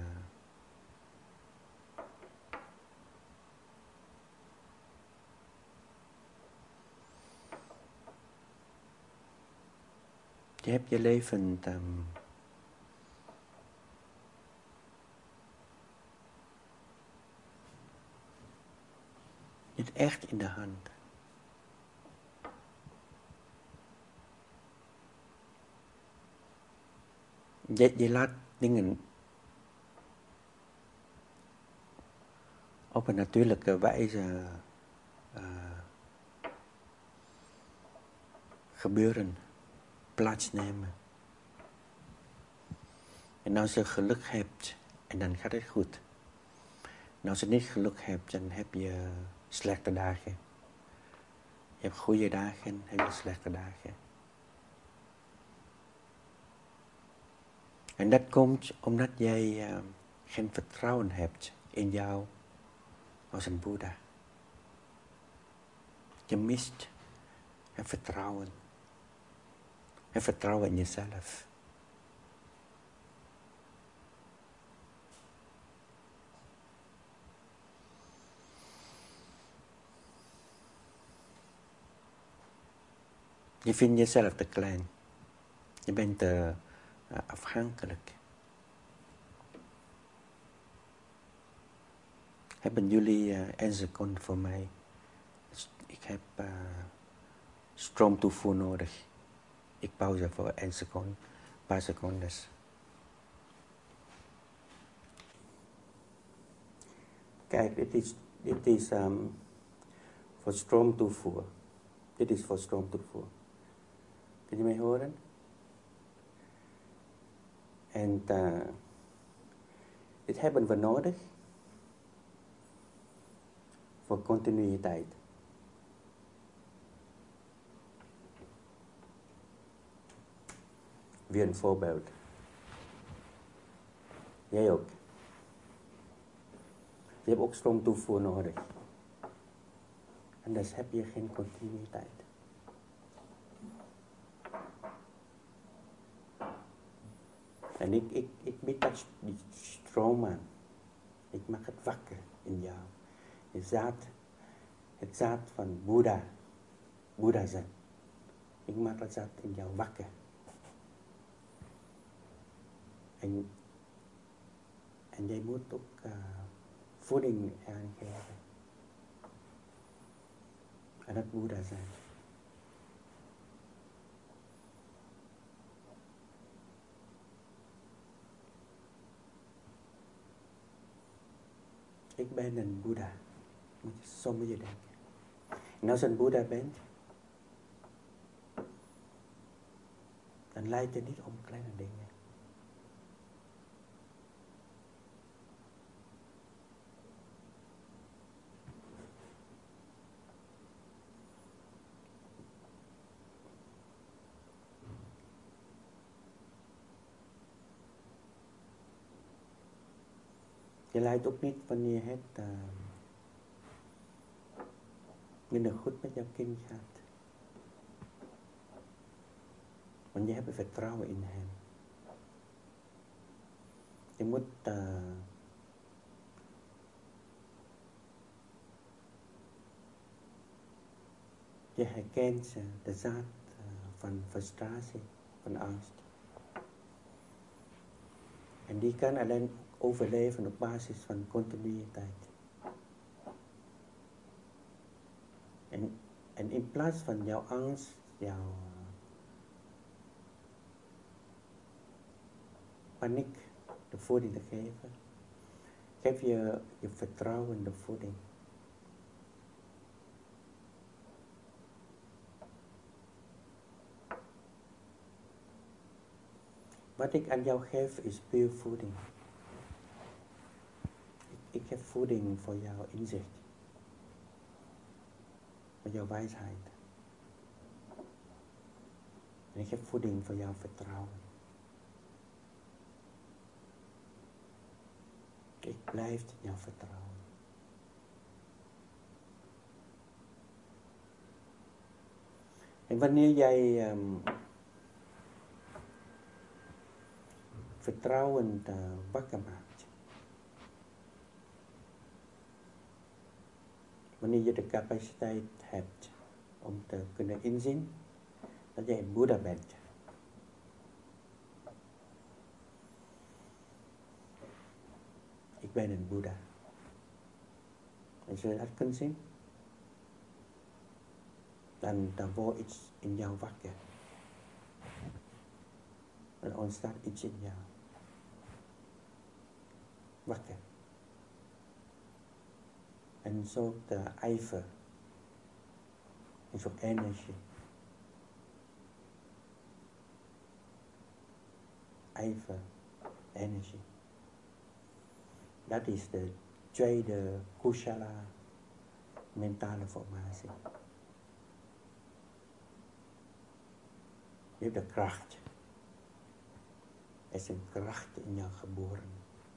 Je hebt je leven te... niet echt in de hand. Je, je laat dingen op een natuurlijke wijze uh, gebeuren, plaatsnemen. En als je geluk hebt, en dan gaat het goed. En als je niet geluk hebt, dan heb je slechte dagen. Je hebt goede dagen, heb je slechte dagen. En dat komt omdat jij uh, geen vertrouwen hebt in jou als een Boeddha. Je mist het vertrouwen. Het vertrouwen in jezelf. Je vindt jezelf te klein. Je bent te uh, afhankelijk. Hebben jullie uh, een seconde voor mij? Ik heb uh, stroomtoevoer nodig. Ik pauze voor een seconde, een paar secondes. Kijk, dit is, dit is um, voor stroomtoevoer. Dit is voor stroomtoevoer. Kun je mij horen? En uh, dit hebben we nodig voor continuïteit. Weer een voorbeeld. Jij ook. Je hebt ook stroomtoevoer nodig. Anders heb je geen continuïteit. En ik, ik, ik bied dat die stroom aan. Ik maak het wakker in jou. Het zaad, het zaad van Boeddha. Boeddha zijn. Ik maak dat zaad in jou wakker. En, en jij moet ook uh, voeding aangeven. En dat Boeddha zijn. Ik ben een Boeddha. Moet je zo moet je denken. En als je een Boeddha bent, dan lijkt je niet om kleine dingen. Je lijdt ook niet wanneer het uh, minder goed met jouw kind gaat. Want je hebt vertrouwen in hem. Je moet uh, je herkent uh, de zaad uh, van frustratie, van angst. En die kan alleen overleven op basis van continuïteit. En, en in plaats van jouw angst, jouw uh, paniek de voeding te geven, geef je je vertrouwen in de voeding. Wat ik aan jou geef is puur voeding. Ik, ik heb voeding voor jouw inzicht. Voor jouw wijsheid. En ik heb voeding voor jouw vertrouwen. Ik blijf in jouw vertrouwen. En wanneer jij um, vertrouwen uh, wakker maakt. Wanneer je de capaciteit hebt om te kunnen inzien dat jij een Boeddha bent. Ik ben een Boeddha. Als je dat kunt zien, dan, dan wordt iets in jou wakker. Dan ontstaat iets in jou. Wakker. En een soort uh, ijver. Een soort energie. Ijver, energie. Dat is de tweede kushala mentale formatie. Je hebt de kracht. Er is een kracht in jou geboren.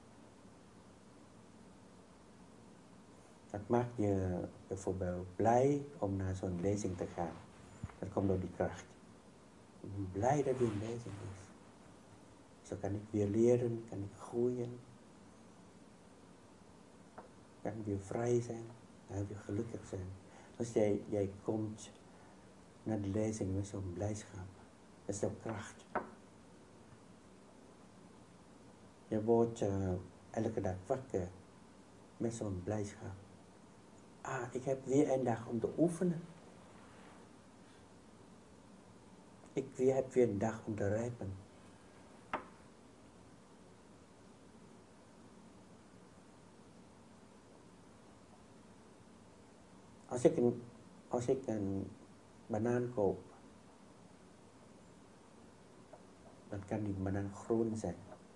Dat maakt je bijvoorbeeld blij om naar zo'n lezing te gaan. Dat komt door die kracht. Ik ben blij dat er een lezing is. Zo kan ik weer leren, kan ik groeien. Kan ik weer vrij zijn, kan ik weer gelukkig zijn. Als jij, jij komt naar de lezing met zo'n blijdschap. Dat is jouw kracht. Je wordt uh, elke dag wakker met zo'n blijdschap. Ah, ik heb weer een dag om te oefenen. Ik weer, heb weer een dag om te rijpen. Als ik een, als ik een banaan koop, dan kan die banaan groen zijn.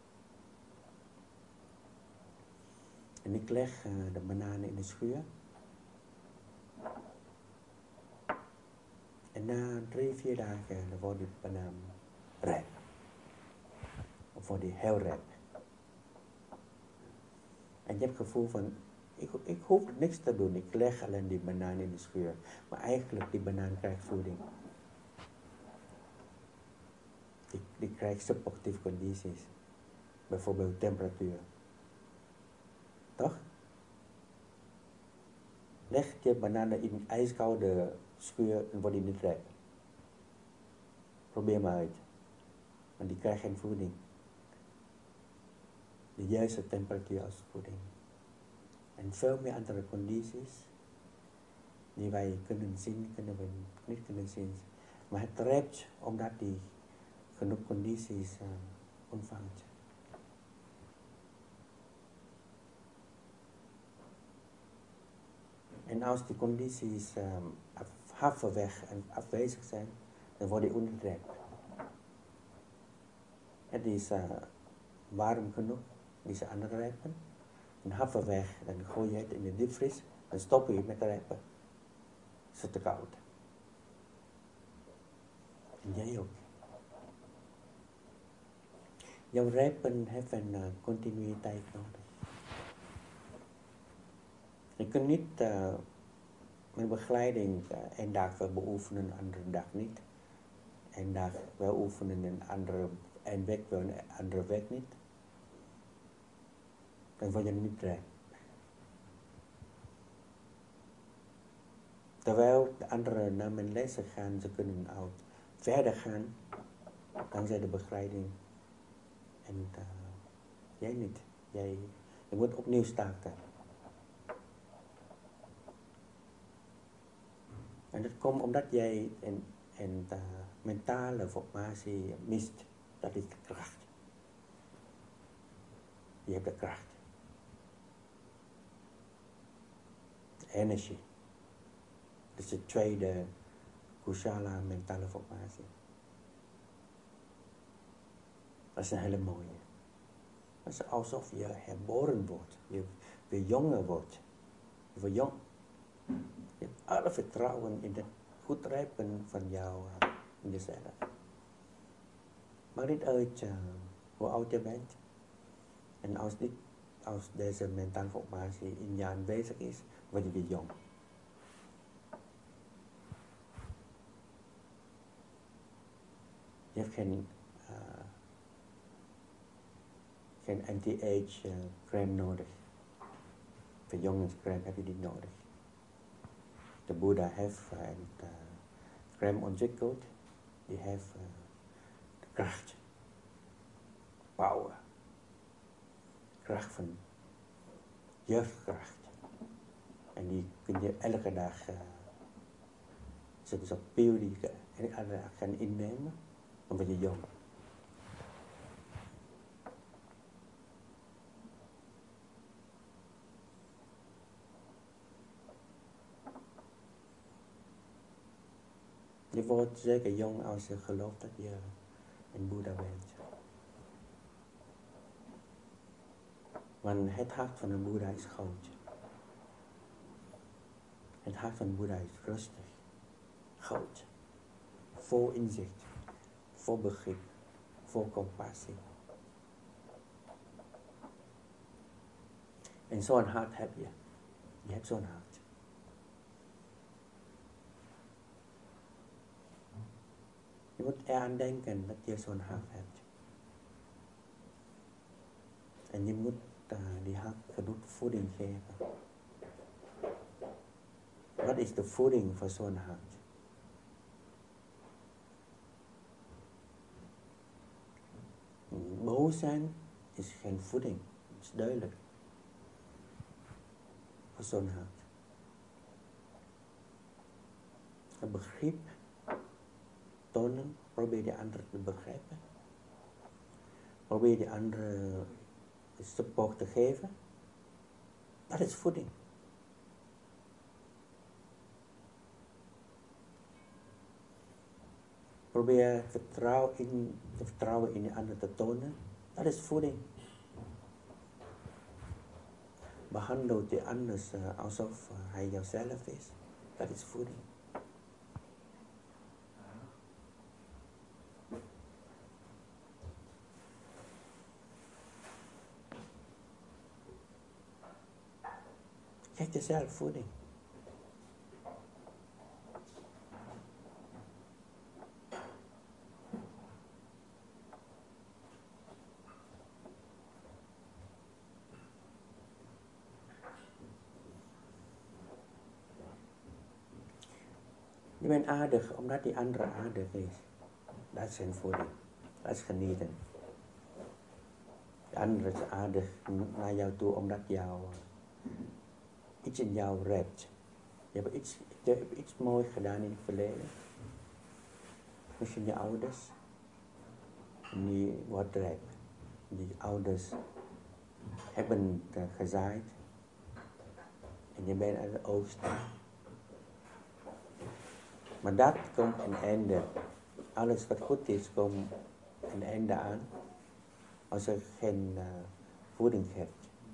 En ik leg uh, de banaan in de schuur. En na drie, vier dagen dan wordt die banaan rijp. Of wordt die heel rijp. En je hebt het gevoel van, ik, ik hoef niks te doen. Ik leg alleen die banaan in de schuur. Maar eigenlijk die banaan krijgt voeding. Die, die krijgt subactieve condities. Bijvoorbeeld temperatuur. Toch? Leg die banaan in een ijskoude schuur en wordt die niet rijp. Probeer maar uit. Want die krijgt geen voeding. De juiste temperatuur als voeding. En veel meer andere condities die wij kunnen zien, kunnen we niet kunnen zien. Maar het rijpt omdat die genoeg condities uh, ontvangt. En als die condities um, af, halverwege en afwezig zijn, dan wordt die onderrijp. Het is uh, warm genoeg, die ze aan het rijpen. En halverwege, dan gooi je het in de diepvries, dan stop je met rijpen. Is het te koud. En jij ook. Jouw rijpen heeft een uh, continuïteit nodig. Je kunt niet uh, met begeleiding uh, een dag wel beoefenen, een andere dag niet. Een dag wel oefenen, een andere, een week wel, een andere week niet. Dan word je niet rijp. Terwijl de anderen naar mijn lessen gaan, ze kunnen ook verder gaan, dankzij de begeleiding. En uh, jij niet. Jij, je moet opnieuw starten. En dat komt omdat jij een, een uh, mentale formatie mist. Dat is de kracht. Je hebt de kracht. De energie. Dat is de tweede kushala mentale formatie. Dat is een hele mooie. Dat is alsof je herboren wordt. Je weer jonger wordt. Je wordt jong. Je hebt alle vertrouwen in het goed rijpen van jou, uh, in jezelf. Maakt niet uit uh, hoe oud je bent. En als, dit, als deze mentale formatie in je aanwezig is, word je weer jong. Je hebt geen, uh, geen anti-age uh, crème nodig. Verjongingscrème heb je niet nodig. De Boeddha heeft uh, een uh, crème ontwikkeld. Die heeft uh, de kracht. Power. Kracht van jeugdkracht. En die kun je elke dag, uh, zitten ze op pil die je elke dag kan innemen. Dan word je jong. Je wordt zeker jong als je gelooft dat je een Boeddha bent. Want het hart van een Boeddha is groot. Het hart van een Boeddha is rustig, groot, vol inzicht, vol begrip, vol compassie. En zo'n hart heb je. Je hebt zo'n hart. Je moet eraan denken dat je zo'n hart hebt. En je moet uh, die hart genoeg voeding geven. Wat is de voeding voor zo'n hart? Boos zijn is geen voeding, dat is duidelijk. Voor zo'n hart. Een begrip tonen, probeer die anderen te begrijpen. Probeer die anderen support te geven. Dat is voeding. Probeer vertrouwen in, vertrouwen in de ander te tonen. Dat is voeding. Behandel die anders uh, alsof uh, hij jouzelf is. Dat is voeding. Geef jezelf voeding. Je bent aardig omdat die andere aardig is. Dat is geen voeding. Dat is genieten. De andere is aardig naar jou toe omdat jou uh, iets in jou redt. Je hebt iets, je hebt iets moois gedaan in het verleden. Misschien je ouders. En die wordt rijp. Die ouders hebben uh, gezaaid. En je bent uit het oosten. Maar dat komt een einde. Alles wat goed is, komt een einde aan. Als je geen uh, voeding hebt.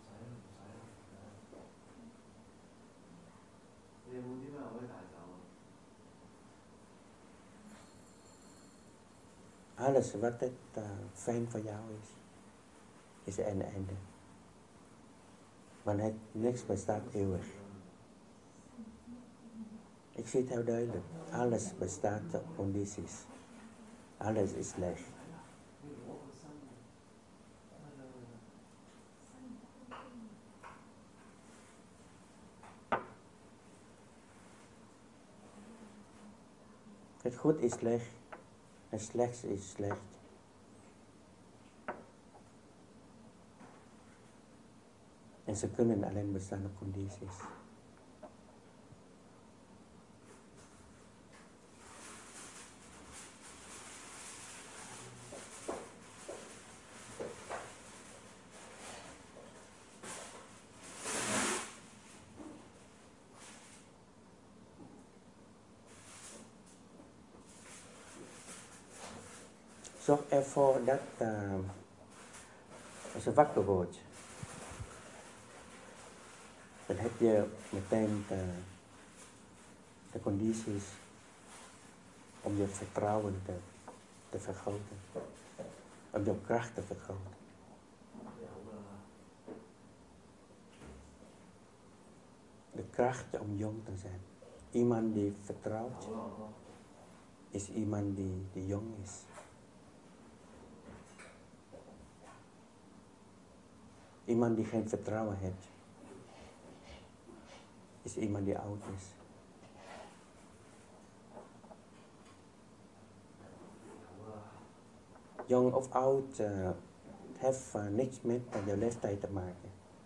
Alles wat het uh, fijn voor jou is, is een einde. Want het niks bestaat eeuwig. Ik zie het heel duidelijk. Alles bestaat op condities. Alles is leeg. Het goed is leeg. Het slecht is slecht. En ze kunnen alleen bestaan op condities. Zorg ervoor dat uh, als je wakker wordt, dan heb je meteen de, de condities om je vertrouwen te, te vergroten, om je kracht te vergroten. De kracht om jong te zijn. Iemand die vertrouwt, is iemand die, die jong is. Iemand die geen vertrouwen heeft, is iemand die oud is. Jong of oud uh, heeft uh, niks met je leeftijd te maken.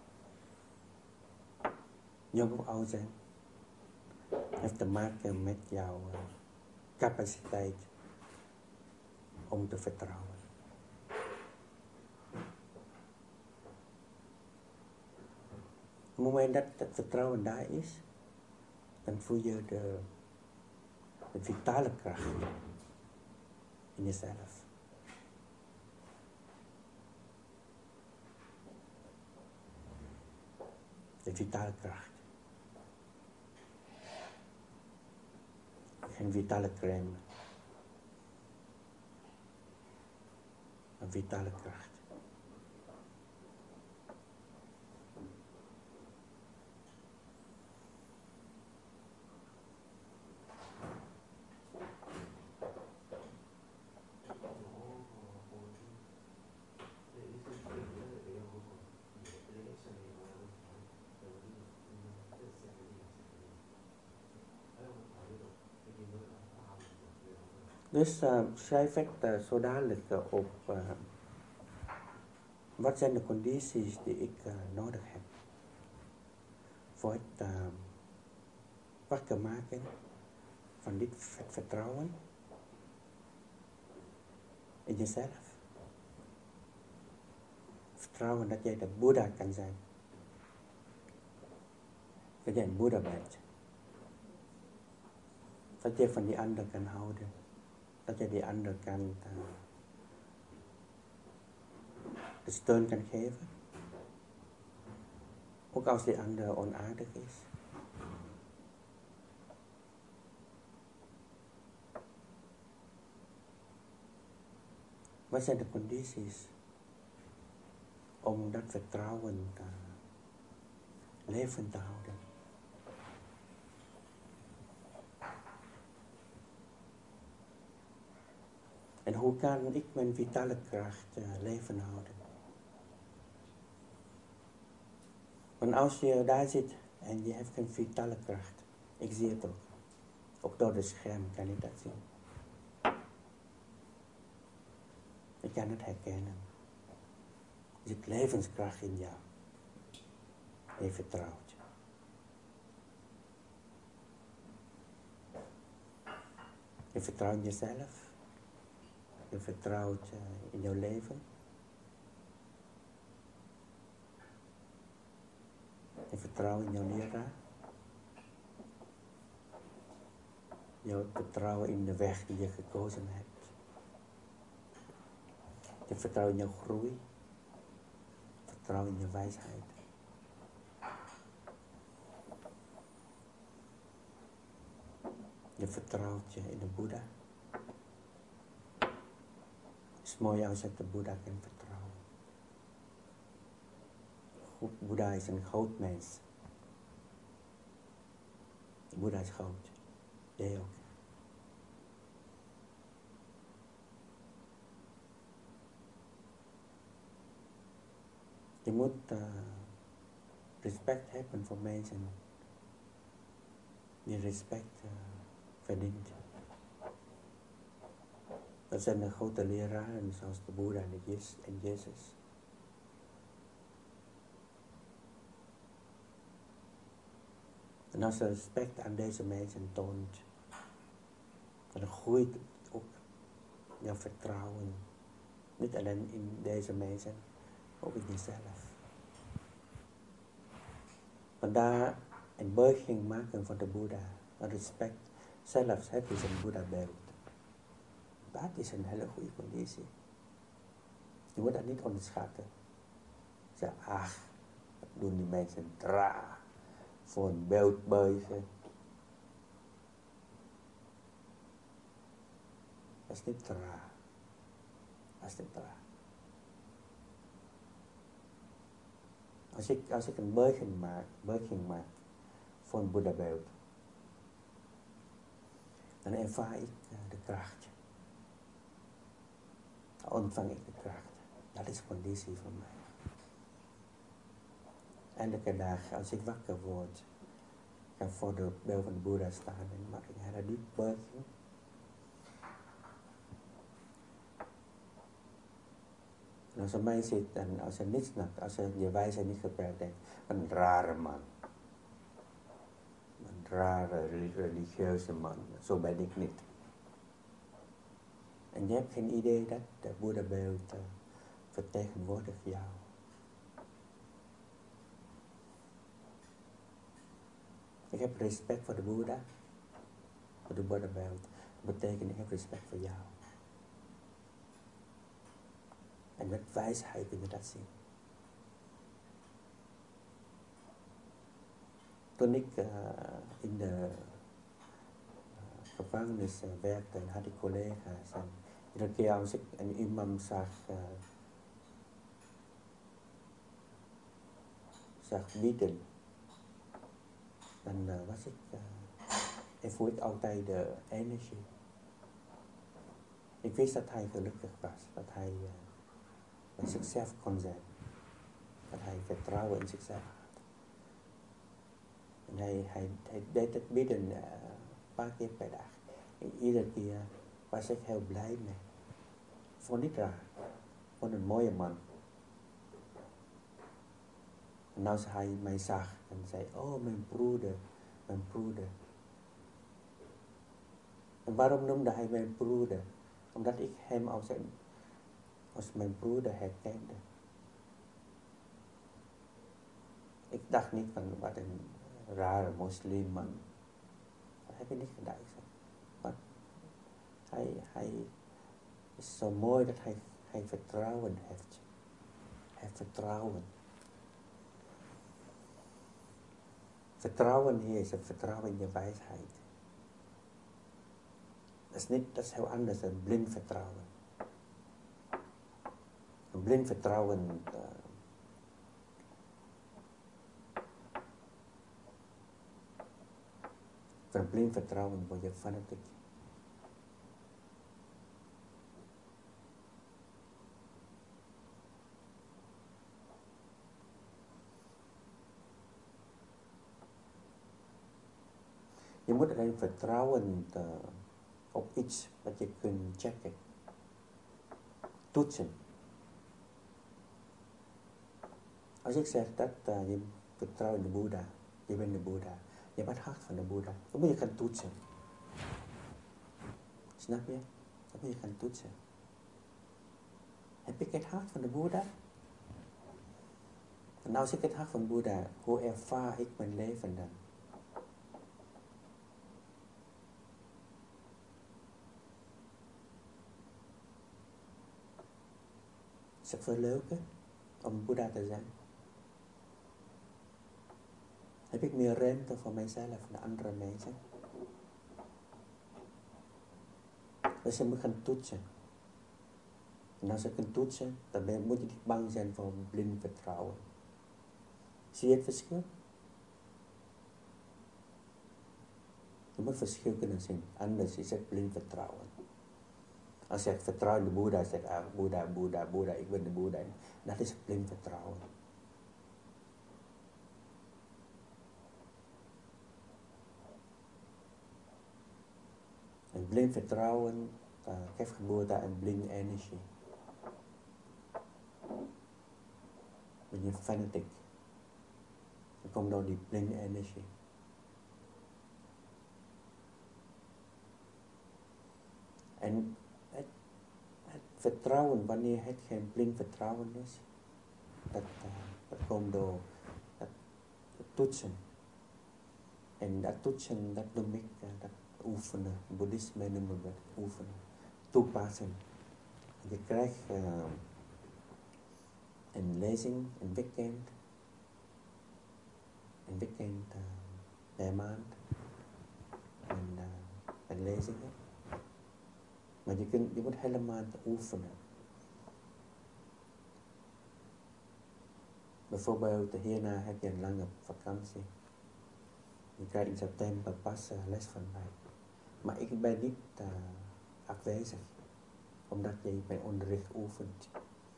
Jong of oud zijn heeft te maken met jouw uh, capaciteit om te vertrouwen. Op het moment dat het vertrouwen daar is, dan voel je de, de vitale kracht in jezelf. De vitale kracht. Geen vitale crème. Een vitale kracht. Dus uh, schrijf ik uh, zo dadelijk uh, op uh, wat zijn de condities die ik uh, nodig heb voor het uh, wakker maken van dit vertrouwen in jezelf. Vertrouwen dat jij de Boeddha kan zijn. Dat jij een Boeddha bent. Dat jij van die ander kan houden. Dat je die ander kan uh, de steun kan geven. Ook als die ander onaardig is. Wat zijn de condities om dat vertrouwen uh, levend te houden? En hoe kan ik mijn vitale kracht uh, leven houden? Want als je daar zit en je hebt geen vitale kracht, ik zie het ook. Ook door de scherm kan ik dat zien. Ik kan het herkennen. Er zit levenskracht in jou. Je vertrouwt. Je vertrouwt in jezelf. Je vertrouwt uh, in jouw leven. Je vertrouwt in jouw leraar. Je vertrouwt in de weg die je gekozen hebt. Je vertrouwt in jouw groei. Vertrouw in je wijsheid. Je vertrouwt je in de Boeddha. Het is mooi als je de Boeddha kan vertrouwen. Goed, Boeddha is een groot mens. De Boeddha is groot. Jij ook. Je moet uh, respect hebben voor mensen die respect uh, verdient. Dat zijn de grote leraren zoals de Boeddha en Jezus. En als je respect aan deze mensen toont, dan groeit ook jouw vertrouwen. Niet alleen in deze mensen, ook in jezelf. Vandaar een buiging maken voor de Boeddha. Respect, zelfs het is een Boeddha-beeld. Dat is een hele goede conditie. Je moet dat niet onderschatten. Zeg, ach, wat doen die mensen traag voor een beeld buigen. Dat is niet traag. Dat is niet traag. Als ik, als ik een buiging maak, buiging maak voor een Boeddha-beeld, dan ervaar ik uh, de kracht. Dan ontvang ik de kracht. Dat is een conditie voor mij. Elke dag, als ik wakker word, ga voor de beeld van de Boeddha staan en maak ik een hele diep buiging. En als er mij zit en als je niets snapt, als je je wijsheid niet gebruikt, denkt, een rare man. Een rare religieuze man, zo ben ik niet. En je hebt geen idee dat de Boeddha-beeld uh, vertegenwoordigt jou. Ik heb respect voor de Boeddha. Wat de word about. Dat betekent ik heb respect voor jou. En met wijsheid wil je dat zien. Toen ik uh, in de uh, gevangenis uh, werkte en had ik collega's. En iedere keer als ik een imam zag, uh, zag bieden, dan uh, was ik, uh, en voelde ik altijd de energie. Ik wist dat hij gelukkig was, dat hij uh, bij zichzelf kon zijn. Dat hij vertrouwen in zichzelf had. En hij, hij, hij deed het bidden uh, een paar keer per dag. En iedere keer was ik heel blij mee. Ik vond het niet raar. Ik vond een mooie man. En als hij mij zag en zei, oh mijn broeder, mijn broeder. En waarom noemde hij mijn broeder? Omdat ik hem als, een, als mijn broeder herkende. Ik dacht niet van wat een rare moslimman. Dat heb ik niet gedaan. Maar hij, hij is zo mooi dat hij, hij vertrouwen heeft. Hij heeft vertrouwen. Vertrouwen hier is het vertrouwen in je wijsheid. Dat is, niet, dat is heel anders dan blind vertrouwen. Een blind vertrouwen... Uh, van blind vertrouwen word je fanatiek. Je moet alleen vertrouwen uh, op iets wat je kunt checken. Toetsen. Als ik zeg dat uh, je vertrouwt in de Boeddha, je bent de Boeddha, je hebt het hart van de Boeddha, dan moet je gaan toetsen. Snap je? Dan moet je gaan toetsen. Heb ik het hart van de Boeddha? En als ik het hart van de Boeddha, hoe ervaar ik mijn leven dan? Is het veel leuker om Boeddha te zijn? Heb ik meer ruimte voor mijzelf en andere mensen? Dus je moet gaan toetsen. En als je kunt toetsen, dan ben, moet je niet bang zijn voor blind vertrouwen. Zie je het verschil? Je moet het verschil kunnen zien. Anders is het blind vertrouwen. Als je vertrouwt in de Boeddha, zeg je, ah, Boeddha, Boeddha, Boeddha, ik ben de Boeddha. Dat is blind vertrouwen. En blind vertrouwen uh, geeft geboorte aan blind energie. Ben je fanatic. Dan komt door die blind energie. En het, het vertrouwen, wanneer het geen blind vertrouwen is, dat, uh, dat komt door dat, dat toetsen. En dat toetsen, dat noem ik, uh, dat oefenen. Boeddhisme noemen we dat oefenen. Toepassen. En je krijgt uh, een lezing, een weekend. Een weekend uh, per maand. En uh, een lezingen. Maar je, kunt, je moet helemaal oefenen. Bijvoorbeeld hierna heb je een lange vakantie. Je krijgt in september pas uh, les van mij. Maar ik ben niet uh, afwezig. Omdat je mijn onderricht oefent.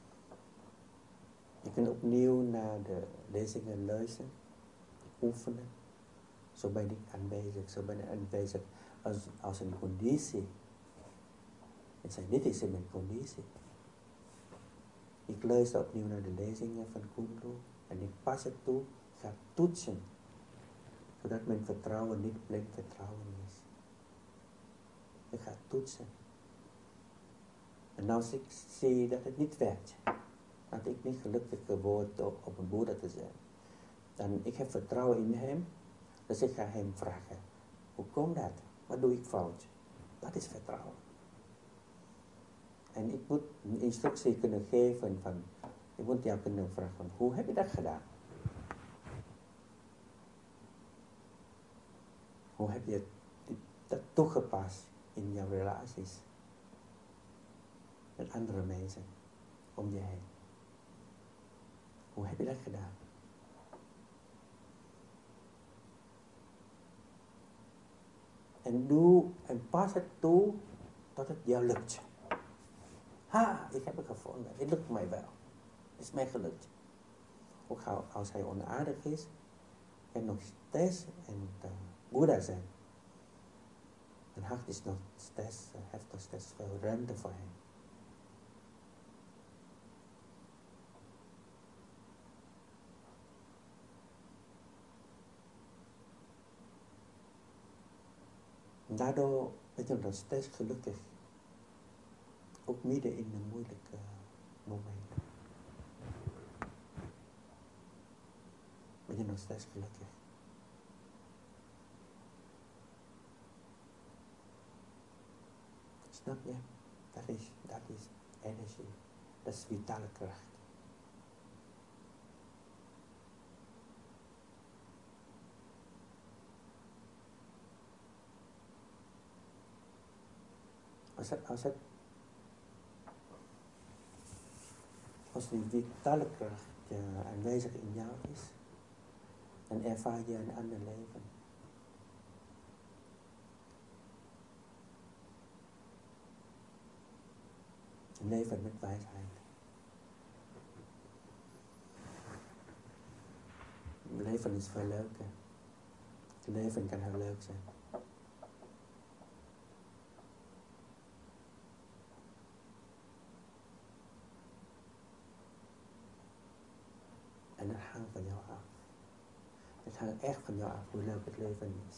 Je kunt opnieuw naar de lezingen luisteren. Oefenen. Zo ben ik aanwezig. Zo ben ik aanwezig als, als een conditie. En zei, dit is mijn conditie. Ik luister opnieuw naar de lezingen van Kundlu. En ik pas het toe. Ik ga toetsen. Zodat mijn vertrouwen niet blind vertrouwen is. Ik ga toetsen. En als ik zie dat het niet werkt. Dat ik niet gelukkig word op, op een Boeddha te zijn. Dan ik heb vertrouwen in hem. Dus ik ga hem vragen. Hoe komt dat? Wat doe ik fout? Dat is vertrouwen. En ik moet een instructie kunnen geven van, ik moet jou kunnen vragen van, hoe heb je dat gedaan? Hoe heb je dat toegepast in jouw relaties met andere mensen om je heen? Hoe heb je dat gedaan? En doe en pas het toe tot het jou lukt. Ha, ik heb het gevonden. Het lukt mij wel. Het is mij gelukt. Ook als hij onaardig is, en nog steeds een uh, Boeddha zijn. Mijn hart is nog steeds, uh, heeft nog steeds veel ruimte voor hem. En daardoor ben je nog steeds gelukkig. Ook midden in een moeilijke moment. Ben je nog steeds gelukkig. Snap je? Dat is, dat is energie. Dat is vitale kracht. Als het, als het, als die vitale kracht uh, aanwezig in jou is, dan ervaar je een ander leven. Een leven met wijsheid. Een leven is veel leuker. Het leven kan heel leuk zijn. En dat hangt van jou af. Het hangt echt van jou af hoe leuk het leven is.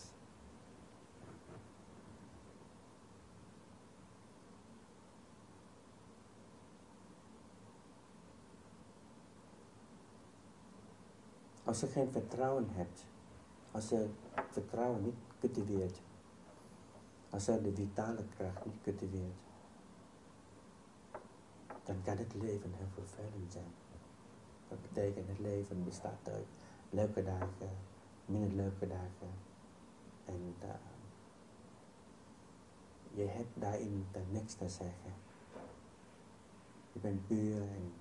Als je geen vertrouwen hebt, als je vertrouwen niet cultiveert, als je de vitale kracht niet cultiveert, dan kan het leven heel vervelend zijn. Dat betekent het leven bestaat uit leuke dagen, minder leuke dagen. En uh, je hebt daarin niks te zeggen. Je bent puur en,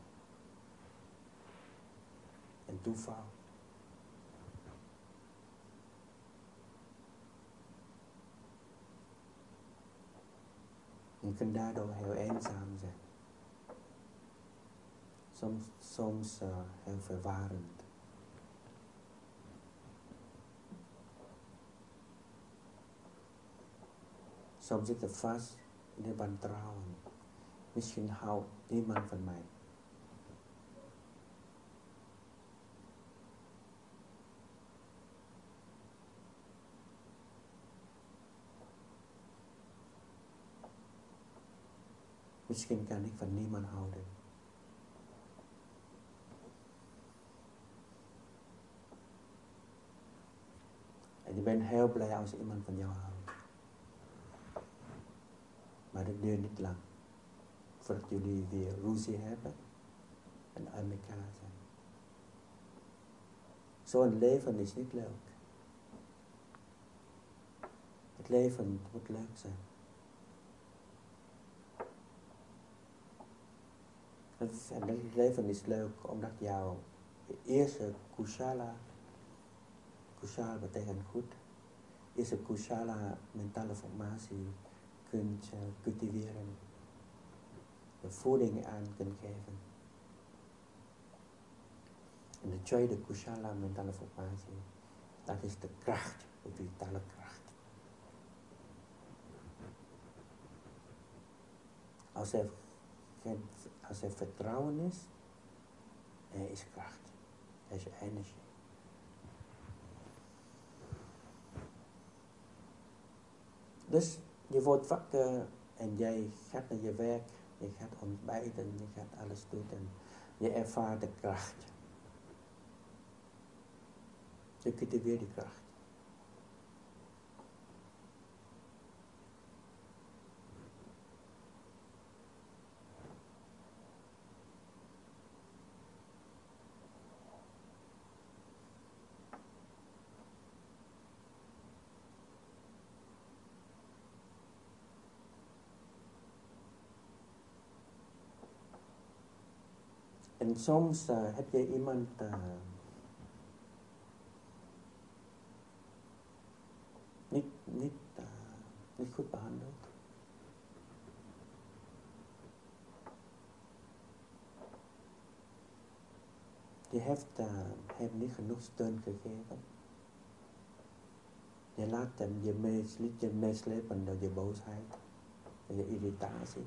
en toeval. Je kunt daardoor heel eenzaam zijn. Soms, soms uh, heel verwarrend. Soms zit je vast in de wantrouwen. Misschien houdt niemand van mij. Misschien kan ik van niemand houden. En je bent heel blij als iemand van jou houdt. Maar dat duurt niet lang. Voordat jullie weer ruzie hebben en aan elkaar zijn. Zo'n leven is niet leuk. Het leven moet leuk zijn. En het leven is leuk omdat jouw eerste kushala, kushala betekent goed, eerste kushala mentale formatie kunt uh, cultiveren, de voeding aan kunt geven. En de tweede kushala mentale formatie, dat is de kracht, de vitale kracht. Als er, als er vertrouwen is, er is kracht, er is energie. Dus je wordt wakker en jij gaat naar je werk, je gaat ontbijten, je gaat alles doen en je ervaart de kracht. Je cultiveert die kracht. En soms uh, heb je iemand uh, niet, niet, uh, niet goed behandeld. Je heeft uh, hem niet genoeg steun gegeven. Je laat hem je mee, liet je meeslepen door je boosheid, door je irritatie.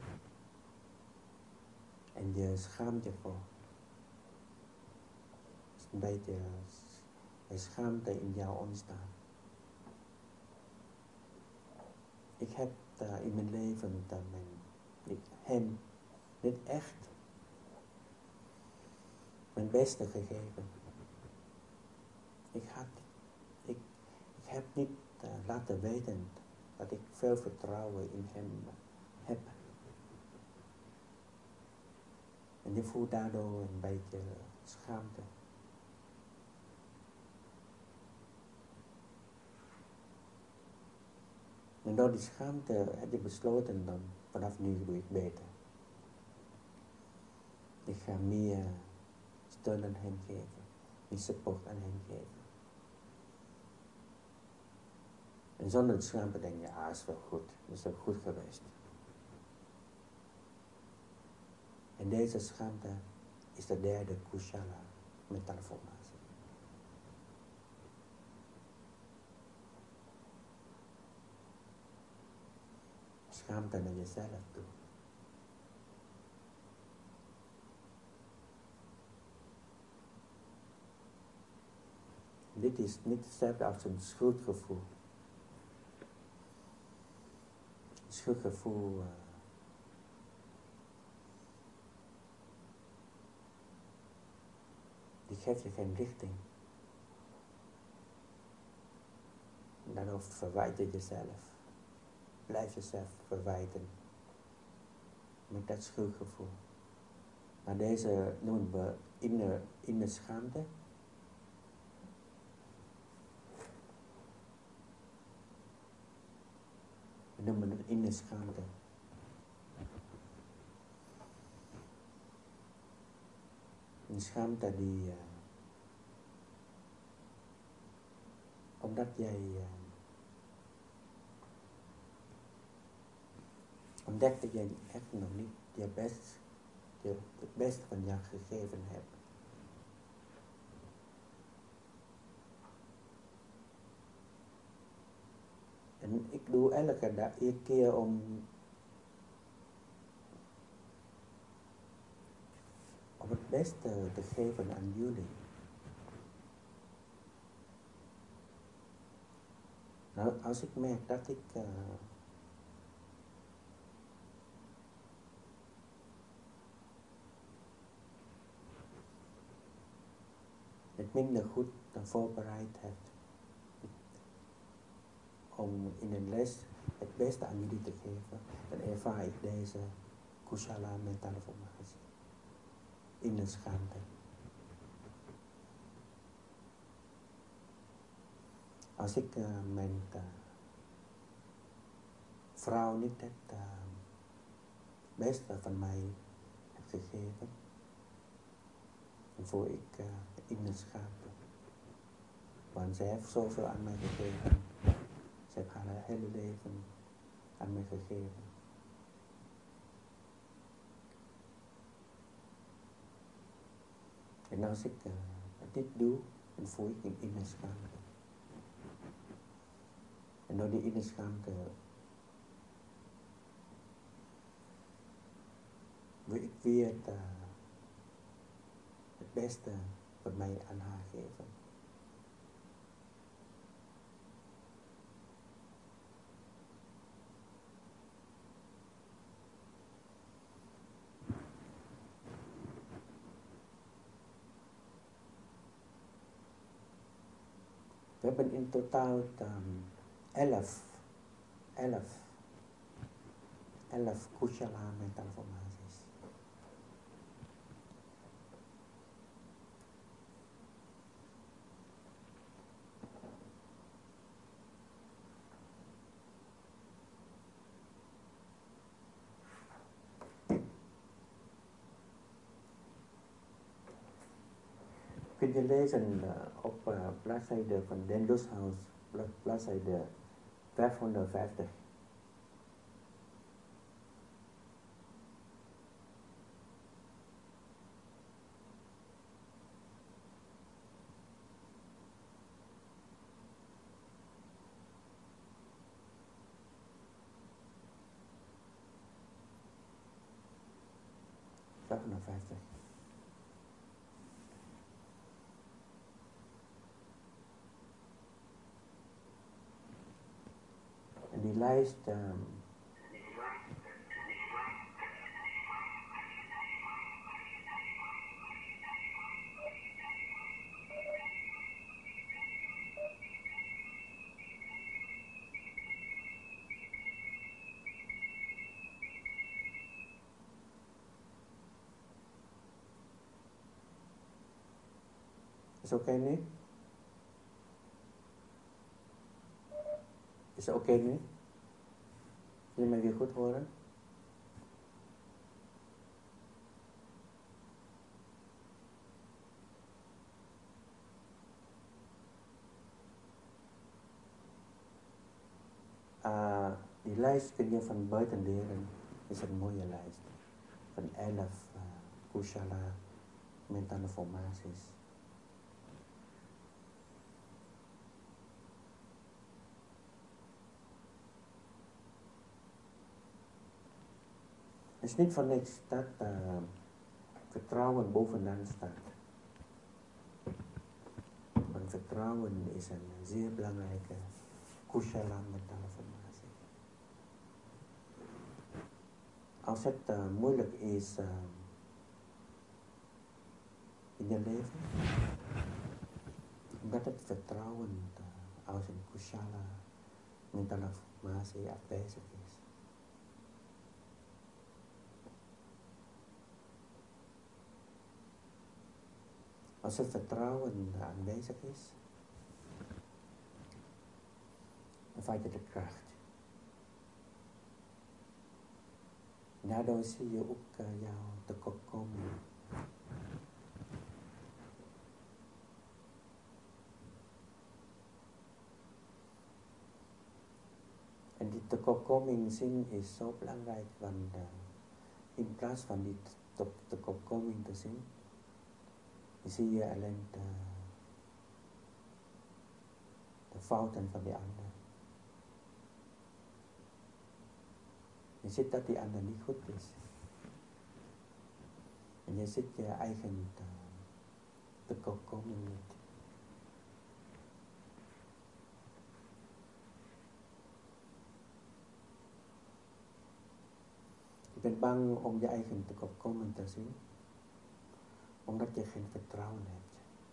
En je schaamt je voor. Het is een beetje uh, schaamte in jou ontstaan. Ik heb uh, in mijn leven uh, mijn, ik, hem niet echt mijn beste gegeven. Ik, had, ik, ik heb niet uh, laten weten dat ik veel vertrouwen in hem uh, heb. En je voelt daardoor een beetje uh, schaamte. En door die schaamte heb je besloten dan, vanaf nu doe ik beter. Ik ga meer steun aan hem geven, meer support aan hem geven. En zonder schaamte denk je, ah, is wel goed, is wel goed geweest. En deze schaamte is de derde kushala mentale formatie. Schaamte naar jezelf toe. Dit is niet hetzelfde als een schuldgevoel. Een schuldgevoel uh, die geeft je geen richting. En daardoor verwijt je jezelf. Blijf jezelf verwijten. Met dat schuldgevoel. Maar deze noemen we inner, inner schaamte. We noemen het inner schaamte. Een schaamte die, uh, omdat jij uh, ontdekt dat jij echt nog niet je best, je, het beste van jou gegeven hebt. En ik doe elke dag, elke keer om, om het beste te geven aan jullie. Nou, als ik merk dat ik uh, het minder goed dan voorbereid heb om in een les het beste aan jullie te geven, dan ervaar ik deze kushala mentale formatie. In de schaamte. Als ik uh, mijn uh, vrouw niet het uh, beste van mij heb gegeven, dan voel ik uh, in de schaamte. Want zij heeft zoveel aan mij gegeven. Ze heeft haar hele leven aan mij gegeven. En als ik uh, het niet doe, dan voel ik een inner schaamte. En door die inner schaamte wil ik weer het, uh, het beste van mij aan haar geven. We hebben in totaal um, elf, elf, elf kushala mentale formaties. kun je lezen uh, op uh, bladzijde van Den Lusthaus, bladzijde vijfhonderdvijftig. vijfhonderdvijftig. En die lijst um, is oké okay nu? Is het oké okay nu? Kun je mij weer goed horen? Uh, die lijst kun je van buiten leren. Is een mooie lijst. Van elf uh, kushala mentale formaties. Het is niet voor niks dat uh, vertrouwen bovenaan staat. Want vertrouwen is een zeer belangrijke kushala mentale formatie. Als het uh, moeilijk is uh, in je leven, omdat het vertrouwen uh, als een kushala mentale formatie afwezig is. Als het vertrouwen aanwezig is, dan vat je de kracht. Daardoor zie je ook uh, jouw tekortkoming. En die tekortkoming zien is zo belangrijk, want uh, in plaats van die tekortkoming te zien, zie je alleen de, de fouten van die ander. Je ziet dat die ander niet goed is. En je ziet je eigen tekortkoming niet. Je bent bang om je eigen tekortkoming te zien, omdat je geen vertrouwen hebt.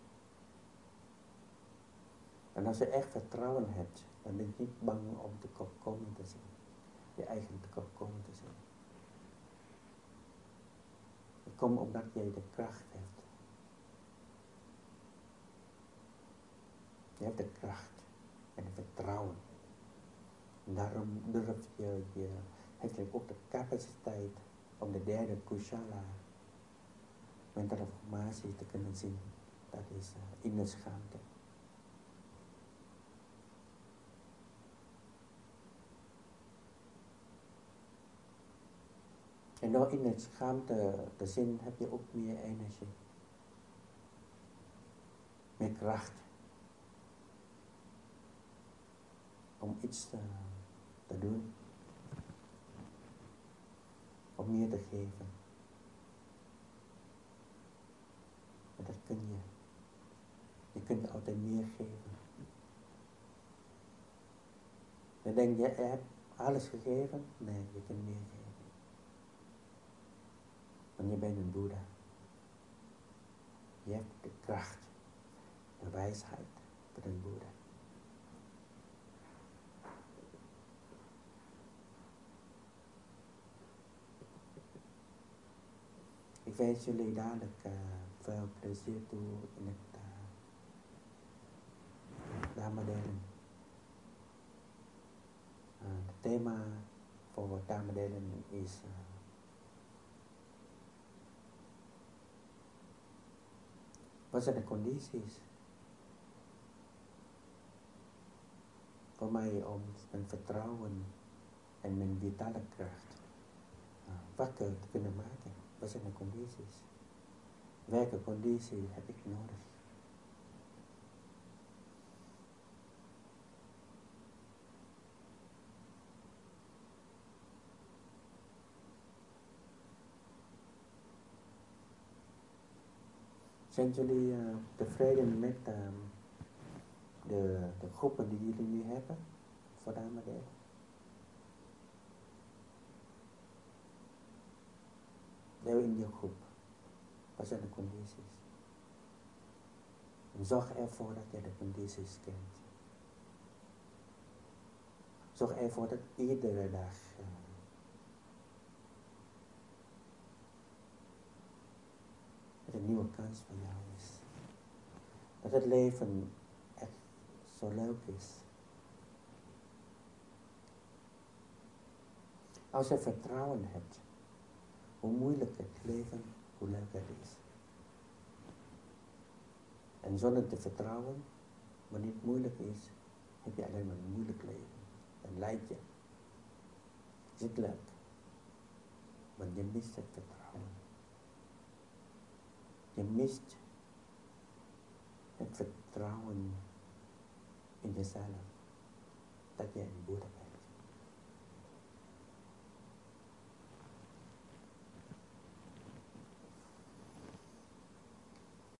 En als je echt vertrouwen hebt, dan ben je niet bang om tekortkoming te zien. Je eigen tekortkoming te zien. Het komt omdat jij de kracht hebt. Je hebt de kracht en het vertrouwen. En daarom durf je, je heb je ook de capaciteit om de derde kushala mentale formatie te kunnen zien. Dat is uh, inner schaamte. En door in het schaamte te zien heb je ook meer energie. Meer kracht. Om iets te, te doen. Om meer te geven. En dat kun je. Je kunt altijd meer geven. Dan denk je, je hebt alles gegeven? Nee, je kunt meer geven. Want je bent een Boeddha. Je hebt de kracht, de wijsheid van een Boeddha. Ik wens jullie dadelijk uh, veel plezier toe in het uh, Dharma-delen. Uh, het thema voor Dharma-delen is uh, Wat zijn de condities voor mij om mijn vertrouwen en mijn vitale kracht uh, wakker te kunnen maken? Wat zijn de condities? Welke conditie heb ik nodig? Zijn jullie uh, tevreden met uh, de, de groepen die jullie nu hebben voor de Amadeo? Deel in je groep. Wat zijn de condities? En zorg ervoor dat je de condities kent. Zorg ervoor dat iedere dag uh, het een nieuwe kans voor jou is. Dat het leven echt zo leuk is. Als je vertrouwen hebt, hoe moeilijk het leven, hoe leuk het is. En zonder te vertrouwen, wanneer het moeilijk is, heb je alleen maar een moeilijk leven. Dan lijd je. Is het leuk? Want je mist het vertrouwen. Je mist het vertrouwen in jezelf. Dat je een Boeddha bent.